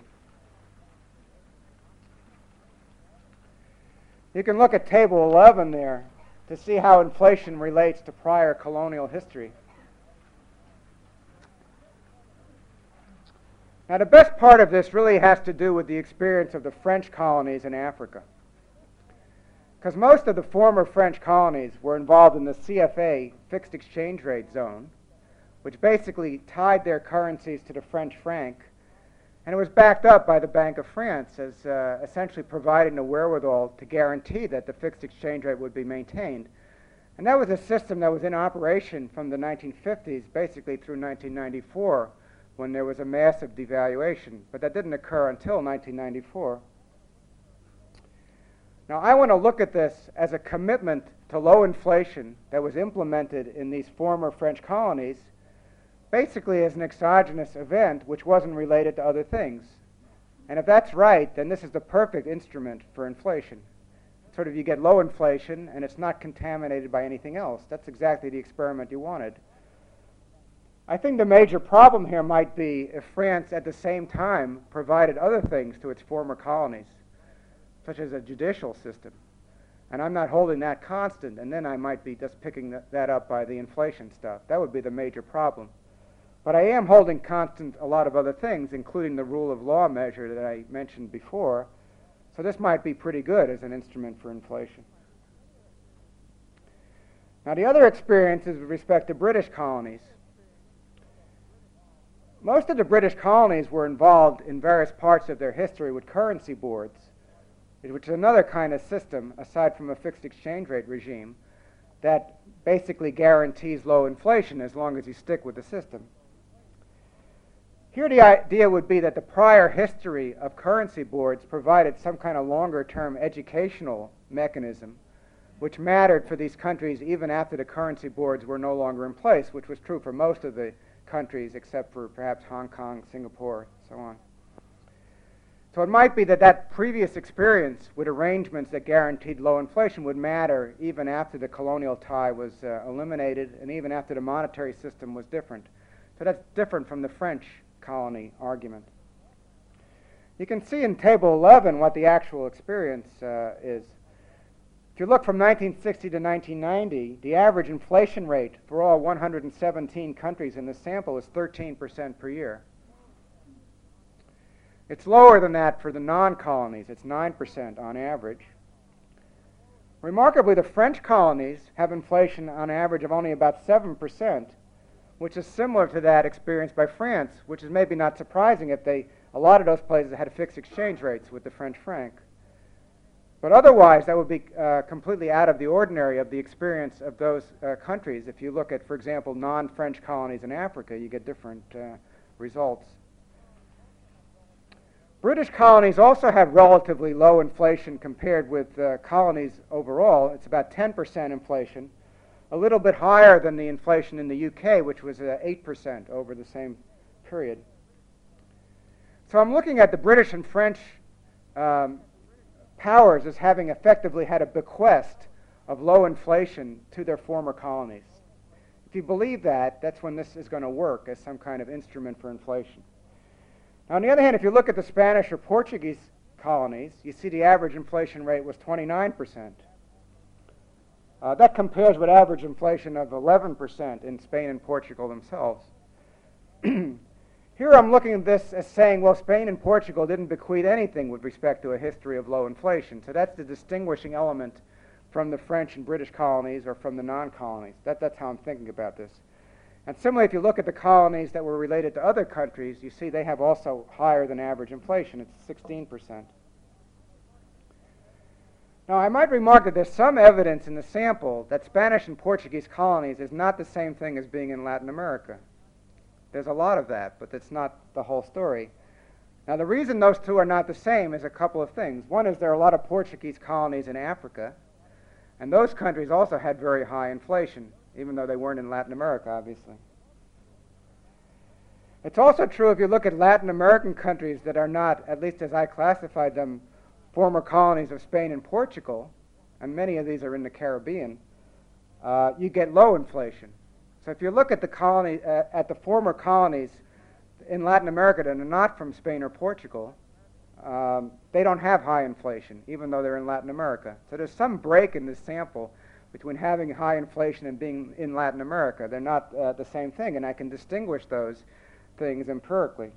You can look at table 11 there to see how inflation relates to prior colonial history. Now, the best part of this really has to do with the experience of the French colonies in Africa. Because most of the former French colonies were involved in the CFA, fixed exchange rate zone, which basically tied their currencies to the French franc, and it was backed up by the Bank of France as essentially providing the wherewithal to guarantee that the fixed exchange rate would be maintained. And that was a system that was in operation from the 1950s, basically through 1994, when there was a massive devaluation, but that didn't occur until 1994. Now, I want to look at this as a commitment to low inflation that was implemented in these former French colonies, basically as an exogenous event which wasn't related to other things. And if that's right, then this is the perfect instrument for inflation. Sort of you get low inflation and it's not contaminated by anything else. That's exactly the experiment you wanted. I think the major problem here might be if France at the same time provided other things to its former colonies, such as a judicial system. And I'm not holding that constant, and then I might be just picking that up by the inflation stuff. That would be the major problem. But I am holding constant a lot of other things, including the rule of law measure that I mentioned before. So this might be pretty good as an instrument for inflation. Now the other experience is with respect to British colonies. Most of the British colonies were involved in various parts of their history with currency boards, which is another kind of system, aside from a fixed exchange rate regime, that basically guarantees low inflation as long as you stick with the system. Here the idea would be that the prior history of currency boards provided some kind of longer-term educational mechanism which mattered for these countries even after the currency boards were no longer in place, which was true for most of the countries except for perhaps Hong Kong, Singapore, so on. So it might be that that previous experience with arrangements that guaranteed low inflation would matter even after the colonial tie was eliminated and even after the monetary system was different. So that's different from the French colony argument. You can see in Table 11 what the actual experience is. If you look from 1960 to 1990, the average inflation rate for all 117 countries in the sample is 13% per year. It's lower than that for the non-colonies. It's 9% on average. Remarkably, the French colonies have inflation on average of only about 7%, which is similar to that experienced by France, which is maybe not surprising if a lot of those places had fixed exchange rates with the French franc. But otherwise, that would be completely out of the ordinary of the experience of those countries. If you look at, for example, non-French colonies in Africa, you get different results. British colonies also have relatively low inflation compared with colonies overall. It's about 10% inflation, a little bit higher than the inflation in the UK, which was 8% over the same period. So I'm looking at the British and French powers as having effectively had a bequest of low inflation to their former colonies. If you believe that, that's when this is going to work as some kind of instrument for inflation. Now, on the other hand, if you look at the Spanish or Portuguese colonies, you see the average inflation rate was 29%. That compares with average inflation of 11% in Spain and Portugal themselves. Here I'm looking at this as saying, well, Spain and Portugal didn't bequeath anything with respect to a history of low inflation. So that's the distinguishing element from the French and British colonies or from the non-colonies. That's how I'm thinking about this. And similarly, if you look at the colonies that were related to other countries, you see they have also higher than average inflation. It's 16%. Now, I might remark that there's some evidence in the sample that Spanish and Portuguese colonies is not the same thing as being in Latin America. There's a lot of that, but that's not the whole story. Now, the reason those two are not the same is a couple of things. One is there are a lot of Portuguese colonies in Africa, and those countries also had very high inflation, even though they weren't in Latin America, obviously. It's also true if you look at Latin American countries that are not, at least as I classified them, former colonies of Spain and Portugal, and many of these are in the Caribbean, you get low inflation. So if you look at the former colonies in Latin America that are not from Spain or Portugal, they don't have high inflation, even though they're in Latin America. So there's some break in this sample between having high inflation and being in Latin America. They're not the same thing, and I can distinguish those things empirically.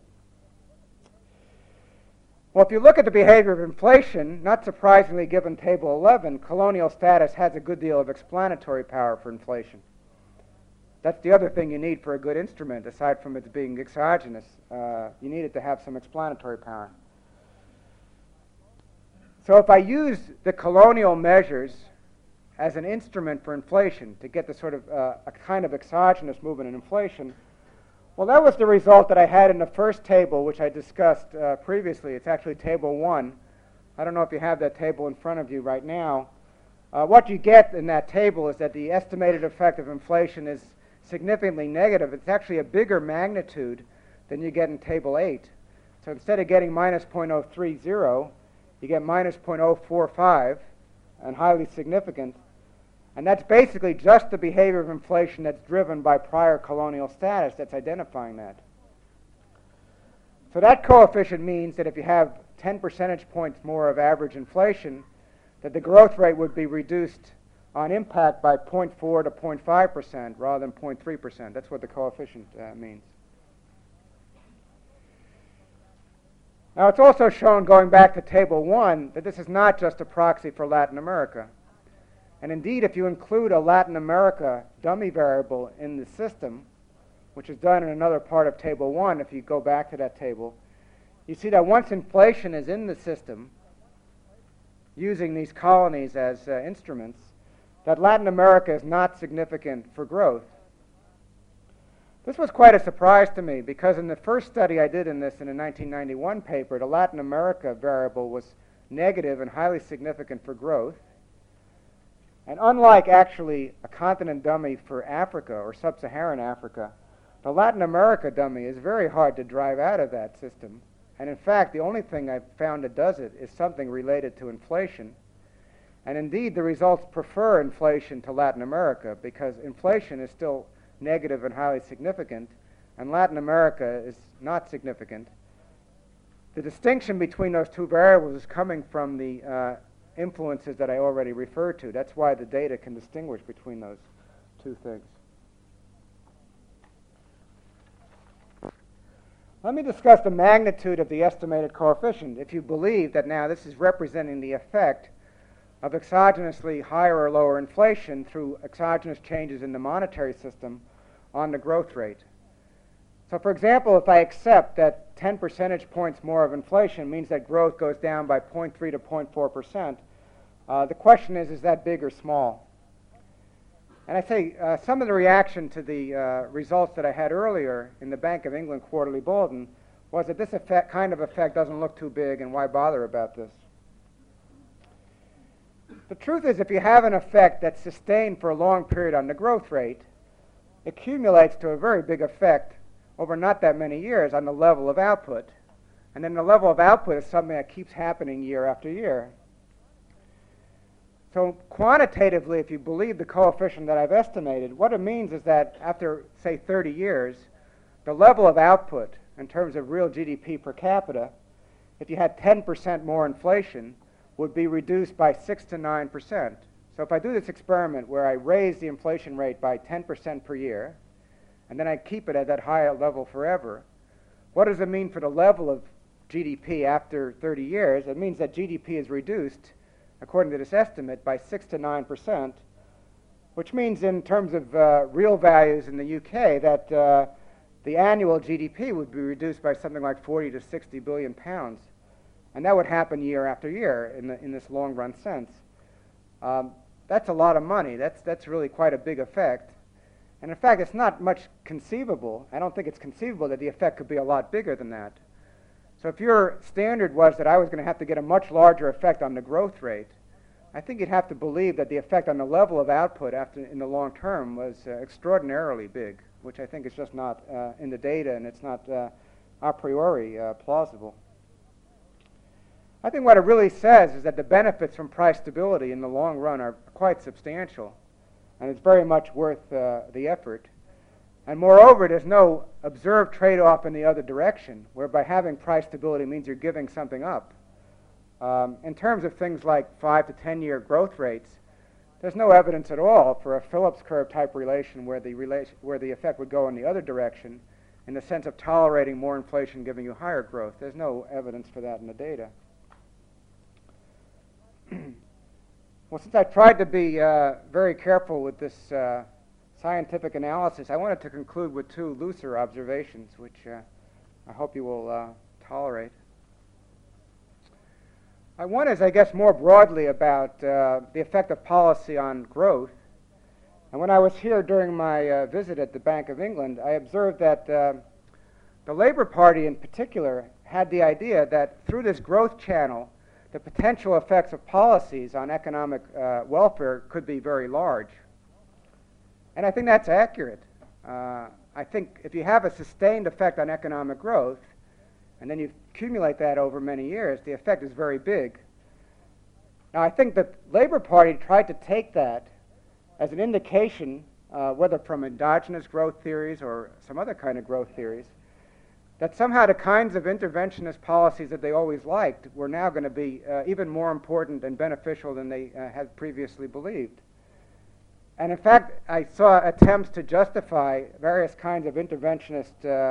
Well, if you look at the behavior of inflation, not surprisingly given Table 11, colonial status has a good deal of explanatory power for inflation. That's the other thing you need for a good instrument, aside from it being exogenous. You need it to have some explanatory power. So if I use the colonial measures as an instrument for inflation to get the sort of a kind of exogenous movement in inflation, well, that was the result that I had in the first table, which I discussed previously. It's actually Table 1. I don't know if you have that table in front of you right now. What you get in that table is that the estimated effect of inflation is significantly negative. It's actually a bigger magnitude than you get in Table 8. So instead of getting minus 0.030, you get minus 0.045, and highly significant. And that's basically just the behavior of inflation that's driven by prior colonial status that's identifying that. So that coefficient means that if you have 10 percentage points more of average inflation, that the growth rate would be reduced on impact by 0.4 to 0.5% rather than 0.3%. That's what the coefficient means. Now, it's also shown, going back to Table 1, that this is not just a proxy for Latin America. And indeed, if you include a Latin America dummy variable in the system, which is done in another part of Table 1, if you go back to that table, you see that once inflation is in the system, using these colonies as instruments, that Latin America is not significant for growth. This was quite a surprise to me, because in the first study I did in this in a 1991 paper, the Latin America variable was negative and highly significant for growth. And unlike actually a continent dummy for Africa or sub-Saharan Africa, the Latin America dummy is very hard to drive out of that system. And in fact, the only thing I've found that does it is something related to inflation. And indeed, the results prefer inflation to Latin America, because inflation is still negative and highly significant, and Latin America is not significant. The distinction between those two variables is coming from the influences that I already referred to. That's why the data can distinguish between those two things. Let me discuss the magnitude of the estimated coefficient, if you believe that now this is representing the effect of exogenously higher or lower inflation through exogenous changes in the monetary system on the growth rate. So, for example, if I accept that 10 percentage points more of inflation means that growth goes down by 0.3 to 0.4%, the question is that big or small? And I say some of the reaction to the results that I had earlier in the Bank of England Quarterly Bulletin was that this kind of effect doesn't look too big, and why bother about this? The truth is, if you have an effect that's sustained for a long period on the growth rate, it accumulates to a very big effect over not that many years on the level of output. And then the level of output is something that keeps happening year after year. So quantitatively, if you believe the coefficient that I've estimated, what it means is that after, say, 30 years, the level of output in terms of real GDP per capita, if you had 10% more inflation, would be reduced by 6 to 9%. So if I do this experiment where I raise the inflation rate by 10% per year, and then I keep it at that higher level forever, what does it mean for the level of GDP after 30 years? It means that GDP is reduced, according to this estimate, by 6 to 9%, which means in terms of real values in the UK that the annual GDP would be reduced by something like 40 to 60 billion pounds. And that would happen year after year in this long-run sense. That's a lot of money. That's really quite a big effect. And in fact, it's not much conceivable. I don't think it's conceivable that the effect could be a lot bigger than that. So if your standard was that I was going to have to get a much larger effect on the growth rate, I think you'd have to believe that the effect on the level of output in the long term was extraordinarily big, which I think is just not in the data, and it's not a priori plausible. I think what it really says is that the benefits from price stability in the long run are quite substantial, and it's very much worth the effort. And moreover, there's no observed trade-off in the other direction, whereby having price stability means you're giving something up. In terms of things like 5 to 10-year growth rates, there's no evidence at all for a Phillips curve type relation where the effect would go in the other direction, in the sense of tolerating more inflation giving you higher growth. There's no evidence for that in the data. Well, since I tried to be very careful with this scientific analysis, I wanted to conclude with two looser observations, which I hope you will tolerate. One is, I guess, more broadly about the effect of policy on growth. And when I was here during my visit at the Bank of England, I observed that the Labour Party in particular had the idea that through this growth channel, the potential effects of policies on economic welfare could be very large. And I think that's accurate. I think if you have a sustained effect on economic growth, and then you accumulate that over many years, the effect is very big. Now, I think the Labour Party tried to take that as an indication, whether from endogenous growth theories or some other kind of growth theories, that somehow the kinds of interventionist policies that they always liked were now going to be even more important and beneficial than they had previously believed. And in fact, I saw attempts to justify various kinds of interventionist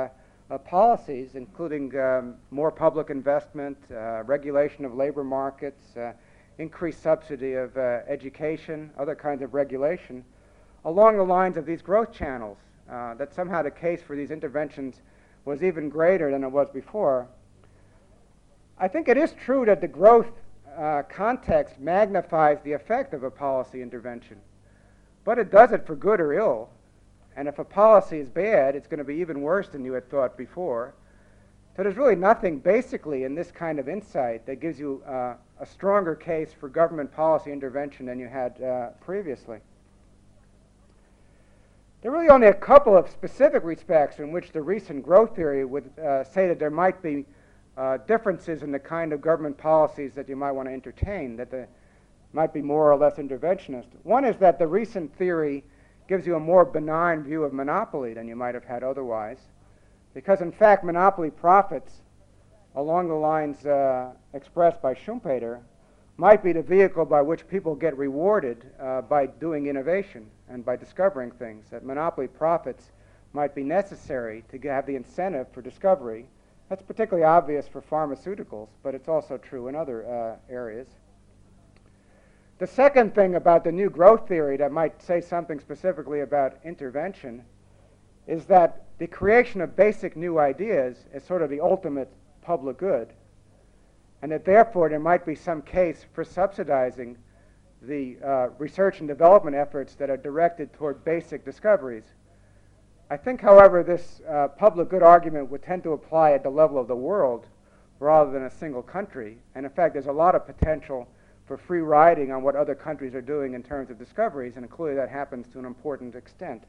policies, including more public investment, regulation of labor markets, increased subsidy of education, other kinds of regulation, along the lines of these growth channels, that somehow the case for these interventions was even greater than it was before. I think it is true that the growth context magnifies the effect of a policy intervention, but it does it for good or ill. And if a policy is bad, it's going to be even worse than you had thought before. So there's really nothing basically in this kind of insight that gives you a stronger case for government policy intervention than you had previously. There are really only a couple of specific respects in which the recent growth theory would say that there might be differences in the kind of government policies that you might want to entertain, that they might be more or less interventionist. One is that the recent theory gives you a more benign view of monopoly than you might have had otherwise, because in fact monopoly profits, along the lines expressed by Schumpeter, might be the vehicle by which people get rewarded by doing innovation and by discovering things, that monopoly profits might be necessary to have the incentive for discovery. That's particularly obvious for pharmaceuticals, but it's also true in other areas. The second thing about the new growth theory that might say something specifically about intervention is that the creation of basic new ideas is sort of the ultimate public good, and that therefore there might be some case for subsidizing the research and development efforts that are directed toward basic discoveries. I think, however, this public good argument would tend to apply at the level of the world rather than a single country, and in fact there's a lot of potential for free riding on what other countries are doing in terms of discoveries, and clearly that happens to an important extent.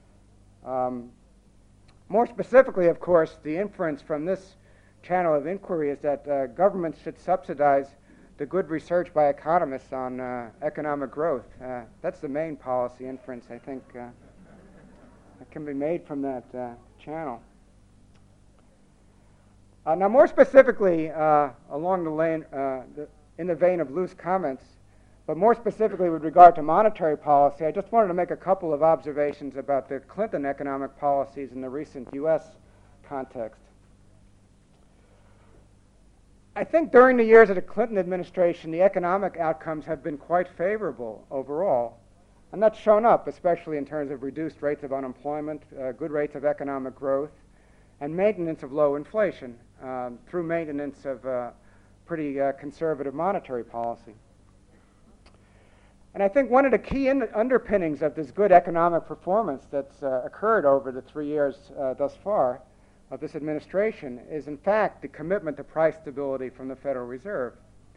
More specifically, of course, the inference from this channel of inquiry is that governments should subsidize the good research by economists on economic growth. That's the main policy inference, I think, that can be made from that channel. Now, more specifically, along the lane, in the vein of loose comments, but more specifically with regard to monetary policy, I just wanted to make a couple of observations about the Clinton economic policies in the recent U.S. context. I think during the years of the Clinton administration, the economic outcomes have been quite favorable overall, and that's shown up, especially in terms of reduced rates of unemployment, good rates of economic growth, and maintenance of low inflation through maintenance of pretty conservative monetary policy. And I think one of the key underpinnings of this good economic performance that's occurred over the 3 years thus far of this administration is in fact the commitment to price stability from the Federal Reserve.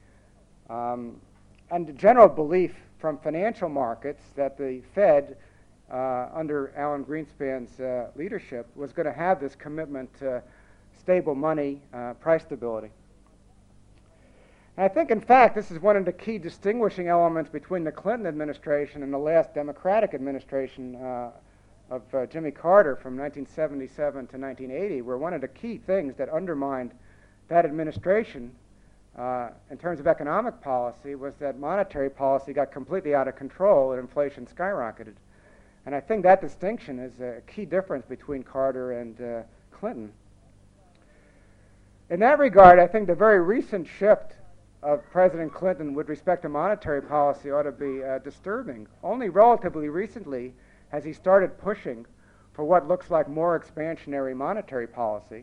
And the general belief from financial markets that the Fed, under Alan Greenspan's leadership, was going to have this commitment to stable money, price stability. And I think, in fact, this is one of the key distinguishing elements between the Clinton administration and the last Democratic administration of Jimmy Carter from 1977 to 1980, where one of the key things that undermined that administration in terms of economic policy was that monetary policy got completely out of control and inflation skyrocketed. And I think that distinction is a key difference between Carter and Clinton. In that regard, I think the very recent shift of President Clinton with respect to monetary policy ought to be disturbing. Only relatively recently has he started pushing for what looks like more expansionary monetary policy.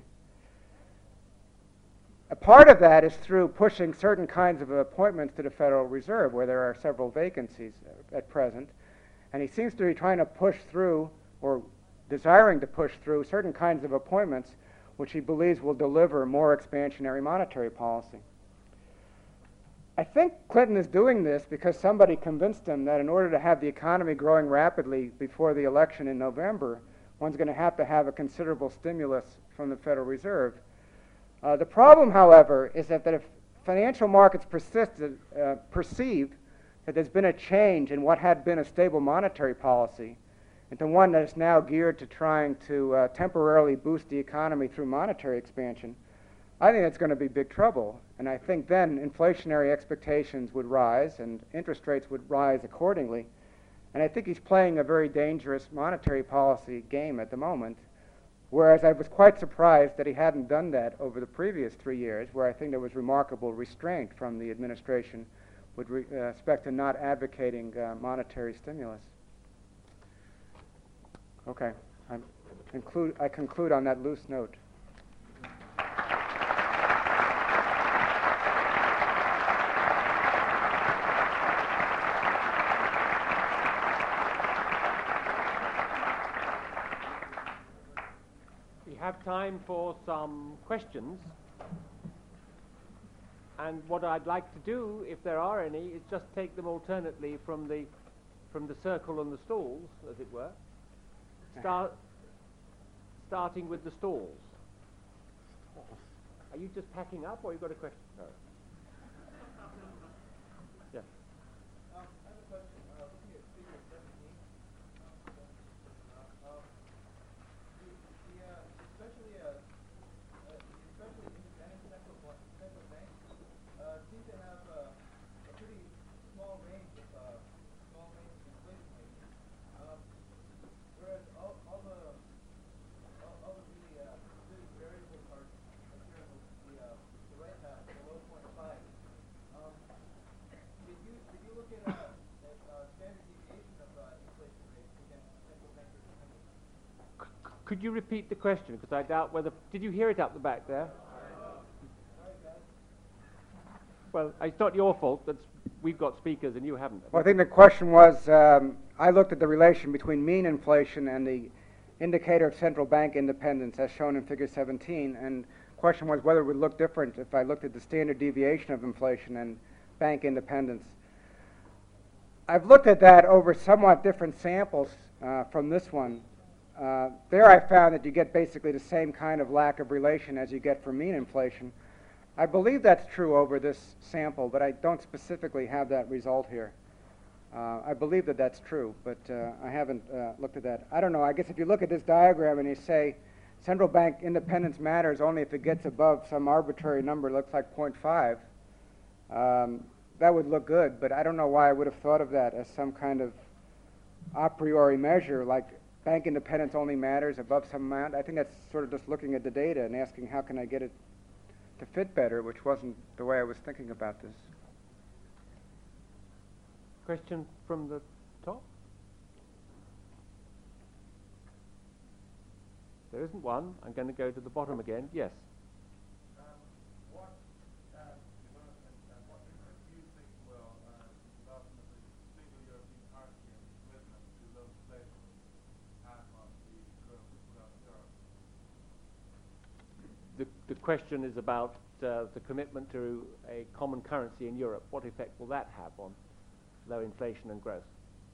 A part of that is through pushing certain kinds of appointments to the Federal Reserve, where there are several vacancies at present. And he seems to be trying to push through, or desiring to push through, certain kinds of appointments which he believes will deliver more expansionary monetary policy. I think Clinton is doing this because somebody convinced him that in order to have the economy growing rapidly before the election in November, one's going to have a considerable stimulus from the Federal Reserve. The problem, however, is that if financial markets perceive that there's been a change in what had been a stable monetary policy into one that is now geared to trying to temporarily boost the economy through monetary expansion, I think it's going to be big trouble. And I think then inflationary expectations would rise and interest rates would rise accordingly. And I think he's playing a very dangerous monetary policy game at the moment. Whereas I was quite surprised that he hadn't done that over the previous 3 years, where I think there was remarkable restraint from the administration with respect to not advocating monetary stimulus. Okay, I conclude on that loose note. We have time for some questions. And what I'd like to do, if there are any, is just take them alternately from the circle and the stalls, as it were. Starting with the stalls. Are you just packing up, or you got a question? No. Yeah. I have a question. Looking at figure 17, especially independent central banks seem to have a pretty small range of inflation rates, whereas all the really variable parts here on the right half, below 0.5. Did you look at standard deviation of inflation rates against central bank independence? Could you repeat the question? Because I doubt whether... Did you hear it up the back there? Well, it's not your fault. We've got speakers and you haven't. Well, I think the question was, I looked at the relation between mean inflation and the indicator of central bank independence as shown in figure 17, and the question was whether it would look different if I looked at the standard deviation of inflation and bank independence. I've looked at that over somewhat different samples from this one. There I found that you get basically the same kind of lack of relation as you get for mean inflation. I believe that's true over this sample, but I don't specifically have that result here. I believe that that's true, but I haven't looked at that. I don't know. I guess if you look at this diagram and you say central bank independence matters only if it gets above some arbitrary number, looks like 0.5, that would look good, but I don't know why I would have thought of that as some kind of a priori measure, like bank independence only matters above some amount. I think that's sort of just looking at the data and asking how can I get it to fit better, which wasn't the way I was thinking about this. Question from the top? There isn't one. I'm going to go to the bottom again. Yes. What development and what difference do you think will development of the single European currency and commitment to low inflation have on the growth of Europe? The question is about the commitment to a common currency in Europe. What effect will that have on low inflation and growth?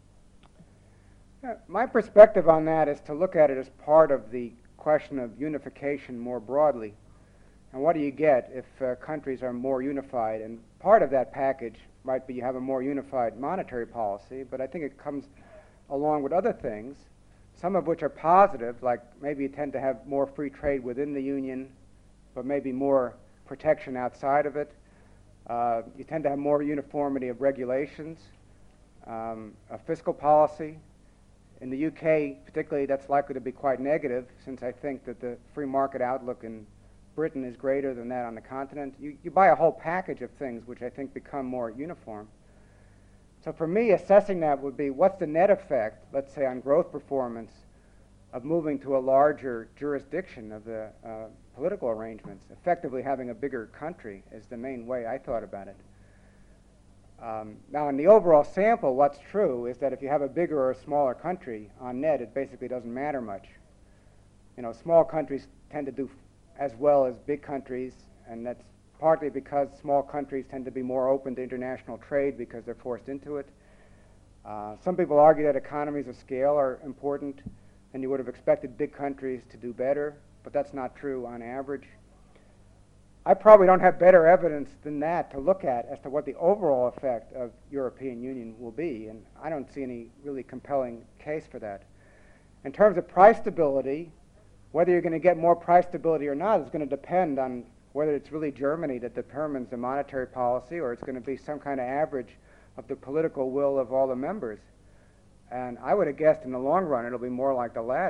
My perspective on that is to look at it as part of the question of unification more broadly. And what do you get if countries are more unified? And part of that package might be you have a more unified monetary policy, but I think it comes along with other things, some of which are positive, like maybe you tend to have more free trade within the union, but maybe more protection outside of it. You tend to have more uniformity of regulations, a fiscal policy. In the UK, particularly, that's likely to be quite negative, since I think that the free market outlook in Britain is greater than that on the continent. You buy a whole package of things which I think become more uniform. So for me, assessing that would be what's the net effect, let's say, on growth performance of moving to a larger jurisdiction of the political arrangements. Effectively having a bigger country is the main way I thought about it. Now, in the overall sample, what's true is that if you have a bigger or a smaller country, on net, it basically doesn't matter much. You know, small countries tend to do as well as big countries, and that's partly because small countries tend to be more open to international trade because they're forced into it. Some people argue that economies of scale are important, and you would have expected big countries to do better, but that's not true on average. I probably don't have better evidence than that to look at as to what the overall effect of European Union will be, and I don't see any really compelling case for that. In terms of price stability, whether you're going to get more price stability or not is going to depend on whether it's really Germany that determines the monetary policy or it's going to be some kind of average of the political will of all the members. And I would have guessed in the long run it'll be more like the latter,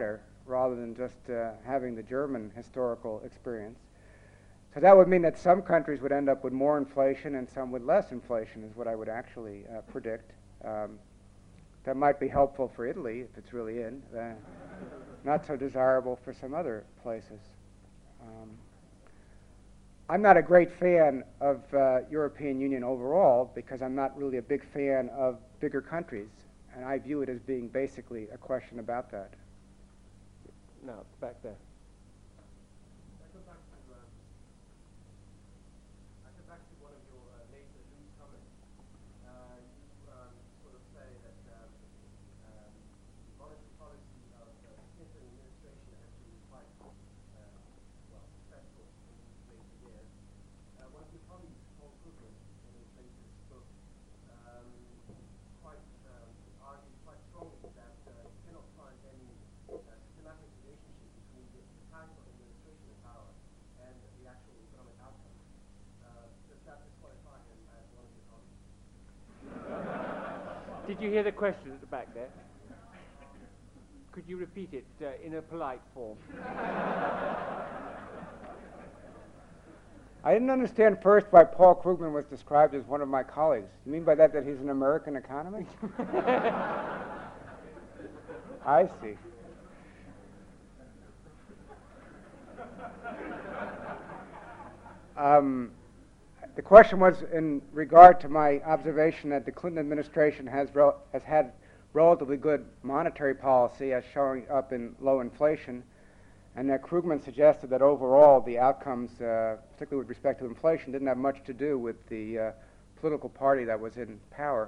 rather than just having the German historical experience. So that would mean that some countries would end up with more inflation and some with less inflation, is what I would actually predict. That might be helpful for Italy if it's really in, not so desirable for some other places. I'm not a great fan of European Union overall because I'm not really a big fan of bigger countries, and I view it as being basically a question about that. No, it's back there. I go back to one of your later loose comments. You sort of say that monetary policy of the Clinton administration has been quite successful in these later years. One of your colleagues, Paul Krugman, in his latest book, argues quite strongly that you cannot find any systematic relationship between the type of administration of power and the actual economic outcome. Does that disqualify him as one of your colleagues? Did you hear the question at the back there? Could you repeat it in a polite form? I didn't understand first why Paul Krugman was described as one of my colleagues. You mean by that he's an American economist? I see. The question was in regard to my observation that the Clinton administration has had relatively good monetary policy as showing up in low inflation, and that Krugman suggested that overall the outcomes, particularly with respect to inflation, didn't have much to do with the political party that was in power.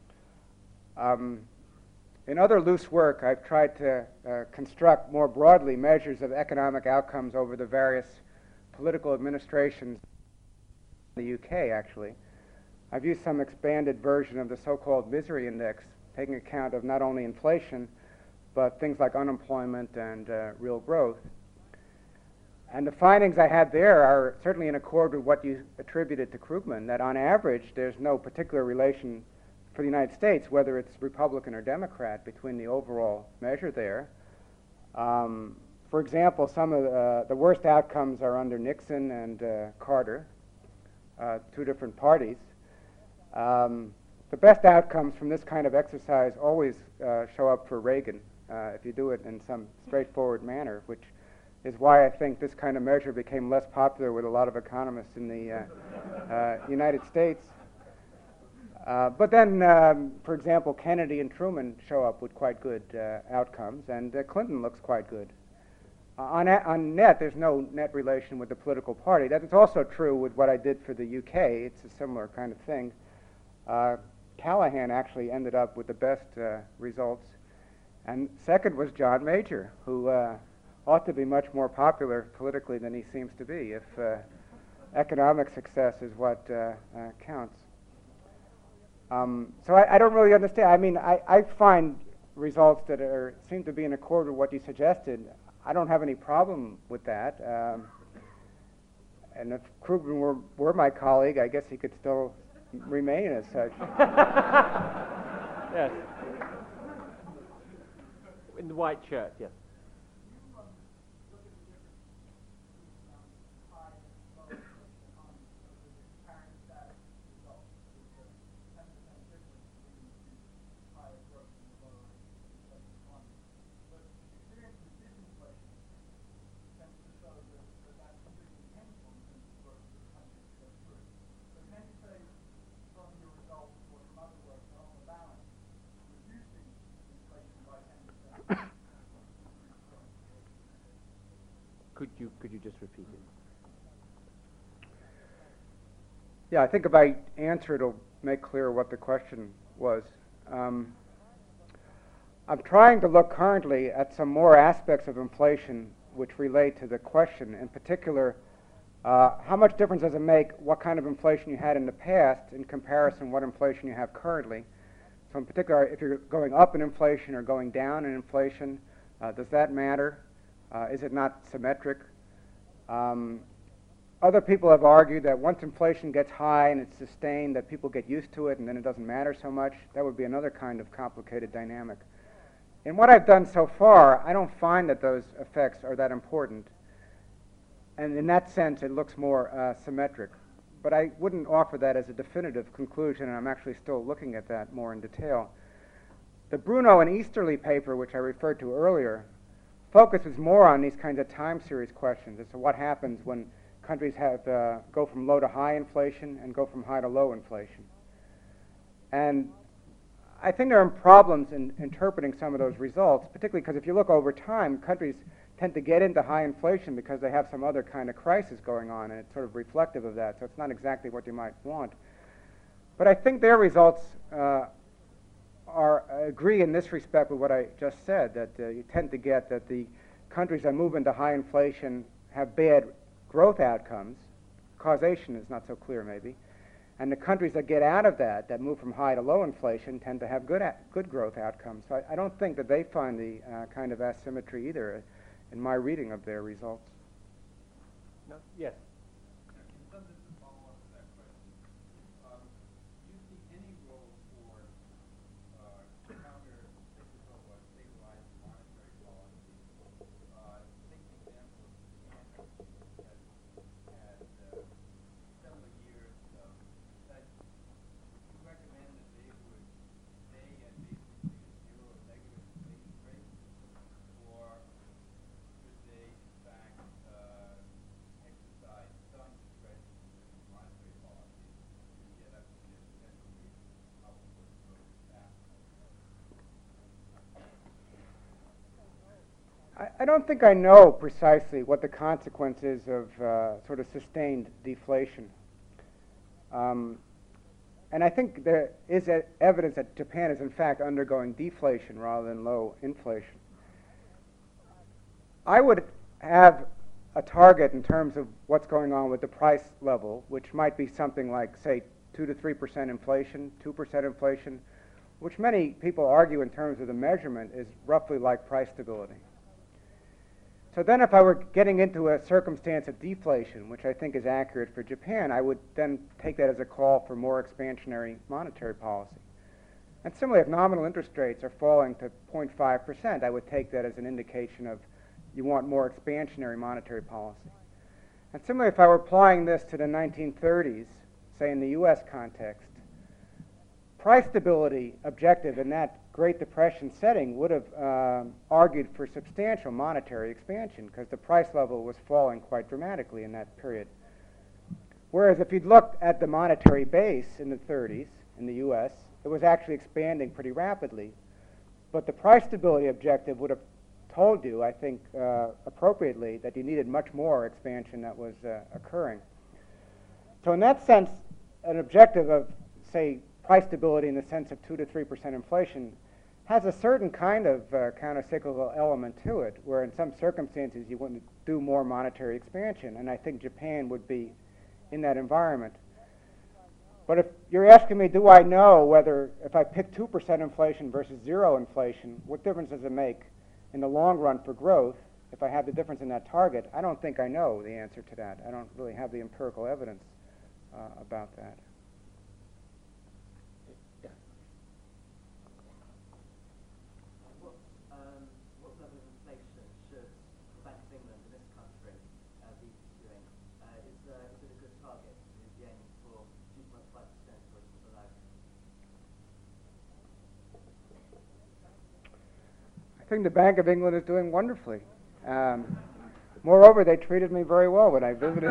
In other loose work, I've tried to construct more broadly measures of economic outcomes over the various political administrations in the UK, actually. I've used some expanded version of the so-called misery index, taking account of not only inflation, but things like unemployment and real growth. And the findings I had there are certainly in accord with what you attributed to Krugman, that on average there's no particular relation for the United States, whether it's Republican or Democrat, between the overall measure there. For example, some of the worst outcomes are under Nixon and Carter, two different parties. The best outcomes from this kind of exercise always show up for Reagan, if you do it in some straightforward manner, which is why I think this kind of measure became less popular with a lot of economists in the United States. But then, for example, Kennedy and Truman show up with quite good outcomes, and Clinton looks quite good. On net, there's no net relation with the political party. That is also true with what I did for the UK. It's a similar kind of thing. Callahan actually ended up with the best results. And second was John Major, who ought to be much more popular politically than he seems to be if economic success is what counts. So I don't really understand. I mean, I find results that seem to be in accord with what you suggested. I don't have any problem with that. And if Krugman were my colleague, I guess he could still remain as such. Yes. In the white shirt, yes. Could you just repeat it? Yeah, I think if I answer, it'll make clear what the question was. I'm trying to look currently at some more aspects of inflation which relate to the question. In particular, how much difference does it make what kind of inflation you had in the past in comparison to what inflation you have currently? So in particular, if you're going up in inflation or going down in inflation, does that matter? Is it not symmetric? Other people have argued that once inflation gets high and it's sustained, that people get used to it and then it doesn't matter so much. That would be another kind of complicated dynamic. In what I've done so far, I don't find that those effects are that important. And in that sense, it looks more symmetric. But I wouldn't offer that as a definitive conclusion, and I'm actually still looking at that more in detail. The Bruno and Easterly paper, which I referred to earlier, focuses more on these kinds of time series questions as to what happens when countries have go from low to high inflation and go from high to low inflation. And I think there are problems in interpreting some of those results, particularly because if you look over time, countries tend to get into high inflation because they have some other kind of crisis going on, and it's sort of reflective of that, so it's not exactly what you might want. But I think their results agree in this respect with what I just said, that you tend to get that the countries that move into high inflation have bad growth outcomes. Causation is not so clear, maybe. And the countries that get out of that, that move from high to low inflation, tend to have good growth outcomes. So I don't think that they find the kind of asymmetry either in my reading of their results. No? Yes. In some sense, to follow up to that question, do you see any role for counter-cyclical or stabilized monetary policy? Take the example of Japan, which has had several years of recession. Would you recommend that they would stay at basically a zero or negative inflation rate, or should they, in fact, exercise some discretion in monetary policy to get up to their potentially upward growth path? I don't think I know precisely what the consequence is of sort of sustained deflation. And I think there is evidence that Japan is in fact undergoing deflation rather than low inflation. I would have a target in terms of what's going on with the price level, which might be something like, say, 2 to 3% inflation, 2% inflation, which many people argue in terms of the measurement is roughly like price stability. So then if I were getting into a circumstance of deflation, which I think is accurate for Japan, I would then take that as a call for more expansionary monetary policy. And similarly, if nominal interest rates are falling to 0.5%, I would take that as an indication of you want more expansionary monetary policy. And similarly, if I were applying this to the 1930s, say in the U.S. context, price stability objective in that Great Depression setting would have argued for substantial monetary expansion because the price level was falling quite dramatically in that period. Whereas if you'd looked at the monetary base in the 30s in the U.S., it was actually expanding pretty rapidly. But the price stability objective would have told you, I think appropriately, that you needed much more expansion that was occurring. So in that sense, an objective of, say, price stability in the sense of 2 to 3% inflation has a certain kind of counter-cyclical element to it, where in some circumstances you want to do more monetary expansion, and I think Japan would be in that environment. But if you're asking me, do I know whether, if I pick 2% inflation versus 0 inflation, what difference does it make in the long run for growth if I have the difference in that target? I don't think I know the answer to that. I don't really have the empirical evidence about that. What level of inflation should the Bank of England in this country be pursuing? Is it a good target to be aiming for 2.5% or below? I think the Bank of England is doing wonderfully. Moreover, they treated me very well when I visited.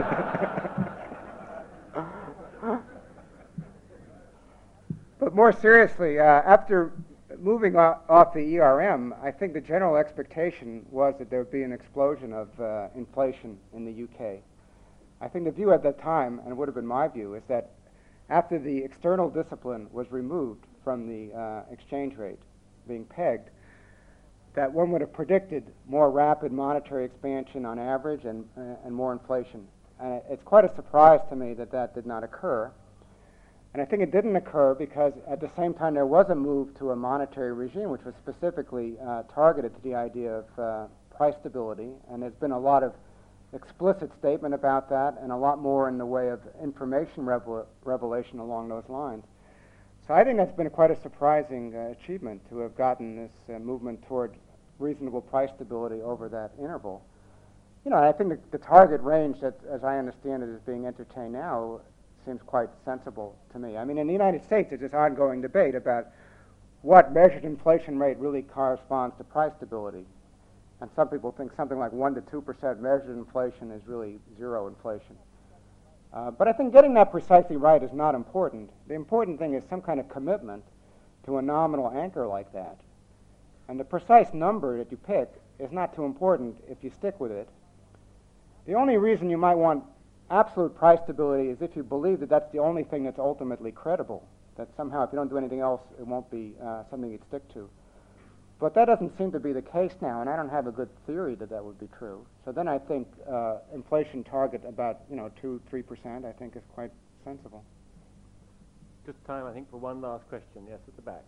But more seriously, after moving off the ERM, I think the general expectation was that there would be an explosion of inflation in the UK. I think the view at that time, and it would have been my view, is that after the external discipline was removed from the exchange rate being pegged, that one would have predicted more rapid monetary expansion on average and more inflation. And it's quite a surprise to me that that did not occur. And I think it didn't occur because at the same time there was a move to a monetary regime which was specifically targeted to the idea of price stability, and there's been a lot of explicit statement about that and a lot more in the way of information revelation along those lines. So I think that's been quite a surprising achievement to have gotten this movement toward reasonable price stability over that interval. You know, I think the target range that, as I understand it, is being entertained now seems quite sensible to me. I mean, in the United States, there's this ongoing debate about what measured inflation rate really corresponds to price stability. And some people think something like 1 to 2% measured inflation is really zero inflation. But I think getting that precisely right is not important. The important thing is some kind of commitment to a nominal anchor like that. And the precise number that you pick is not too important if you stick with it. The only reason you might want absolute price stability is if you believe that that's the only thing that's ultimately credible, that somehow if you don't do anything else, it won't be something you'd stick to. But that doesn't seem to be the case now, and I don't have a good theory that that would be true. So then I think inflation target about 2-3% I think is quite sensible. Just time, I think, for one last question. Yes, at the back.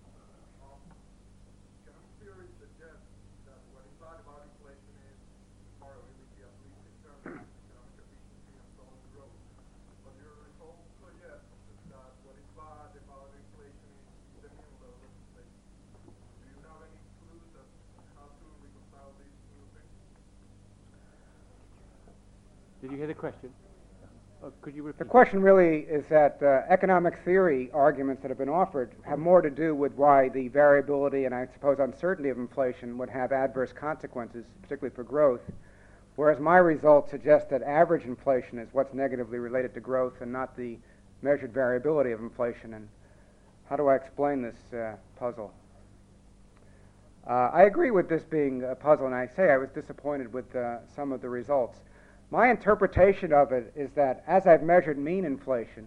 Economic theory suggests that what is bad about inflation is affordability, at least in terms of economic efficiency and so on growth. But your results suggest that what is bad about inflation is the mean level of inflation. Do you have any clues as to how to reconcile these two things? Did you hear the question? Could you repeat? The question really is that economic theory arguments that have been offered have more to do with why the variability and I suppose uncertainty of inflation would have adverse consequences, particularly for growth, whereas my results suggest that average inflation is what's negatively related to growth and not the measured variability of inflation. And how do I explain this puzzle? I agree with this being a puzzle, and I say I was disappointed with some of the results. My interpretation of it is that as I've measured mean inflation,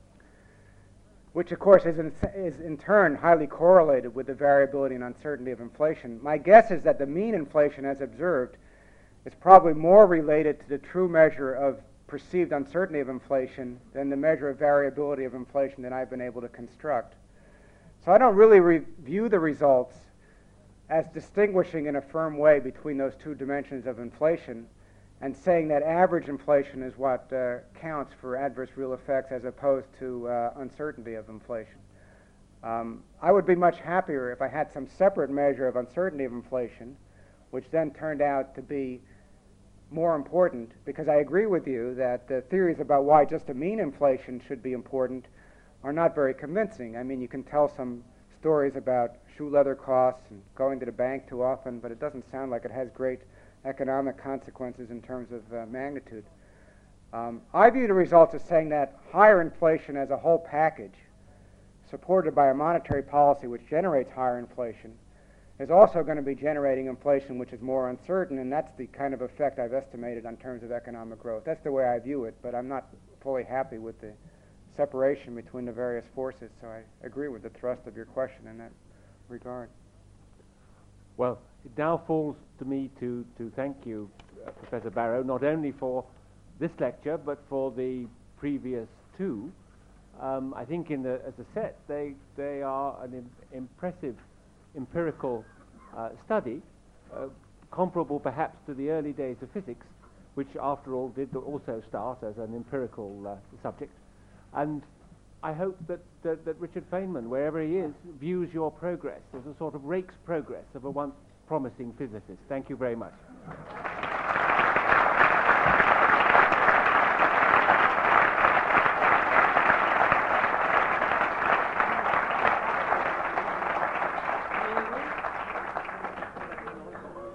which of course is in turn highly correlated with the variability and uncertainty of inflation, my guess is that the mean inflation as observed is probably more related to the true measure of perceived uncertainty of inflation than the measure of variability of inflation that I've been able to construct. So I don't really view the results as distinguishing in a firm way between those two dimensions of inflation and saying that average inflation is what counts for adverse real effects as opposed to uncertainty of inflation. I would be much happier if I had some separate measure of uncertainty of inflation, which then turned out to be more important, because I agree with you that the theories about why just a mean inflation should be important are not very convincing. I mean, you can tell some stories about shoe leather costs and going to the bank too often, but it doesn't sound like it has great economic consequences in terms of magnitude. I view the results as saying that higher inflation as a whole package, supported by a monetary policy which generates higher inflation, is also going to be generating inflation which is more uncertain, and that's the kind of effect I've estimated in terms of economic growth. That's the way I view it, but I'm not fully happy with the separation between the various forces, so I agree with the thrust of your question in that regard. Well, it now falls to me to thank you, Professor Barrow, not only for this lecture, but for the previous two. I think as a set, they are an impressive empirical study, comparable perhaps to the early days of physics, which after all did also start as an empirical subject. And I hope that Richard Feynman, wherever he is, views your progress as a sort of rake's progress of a once promising physicist. Thank you very much.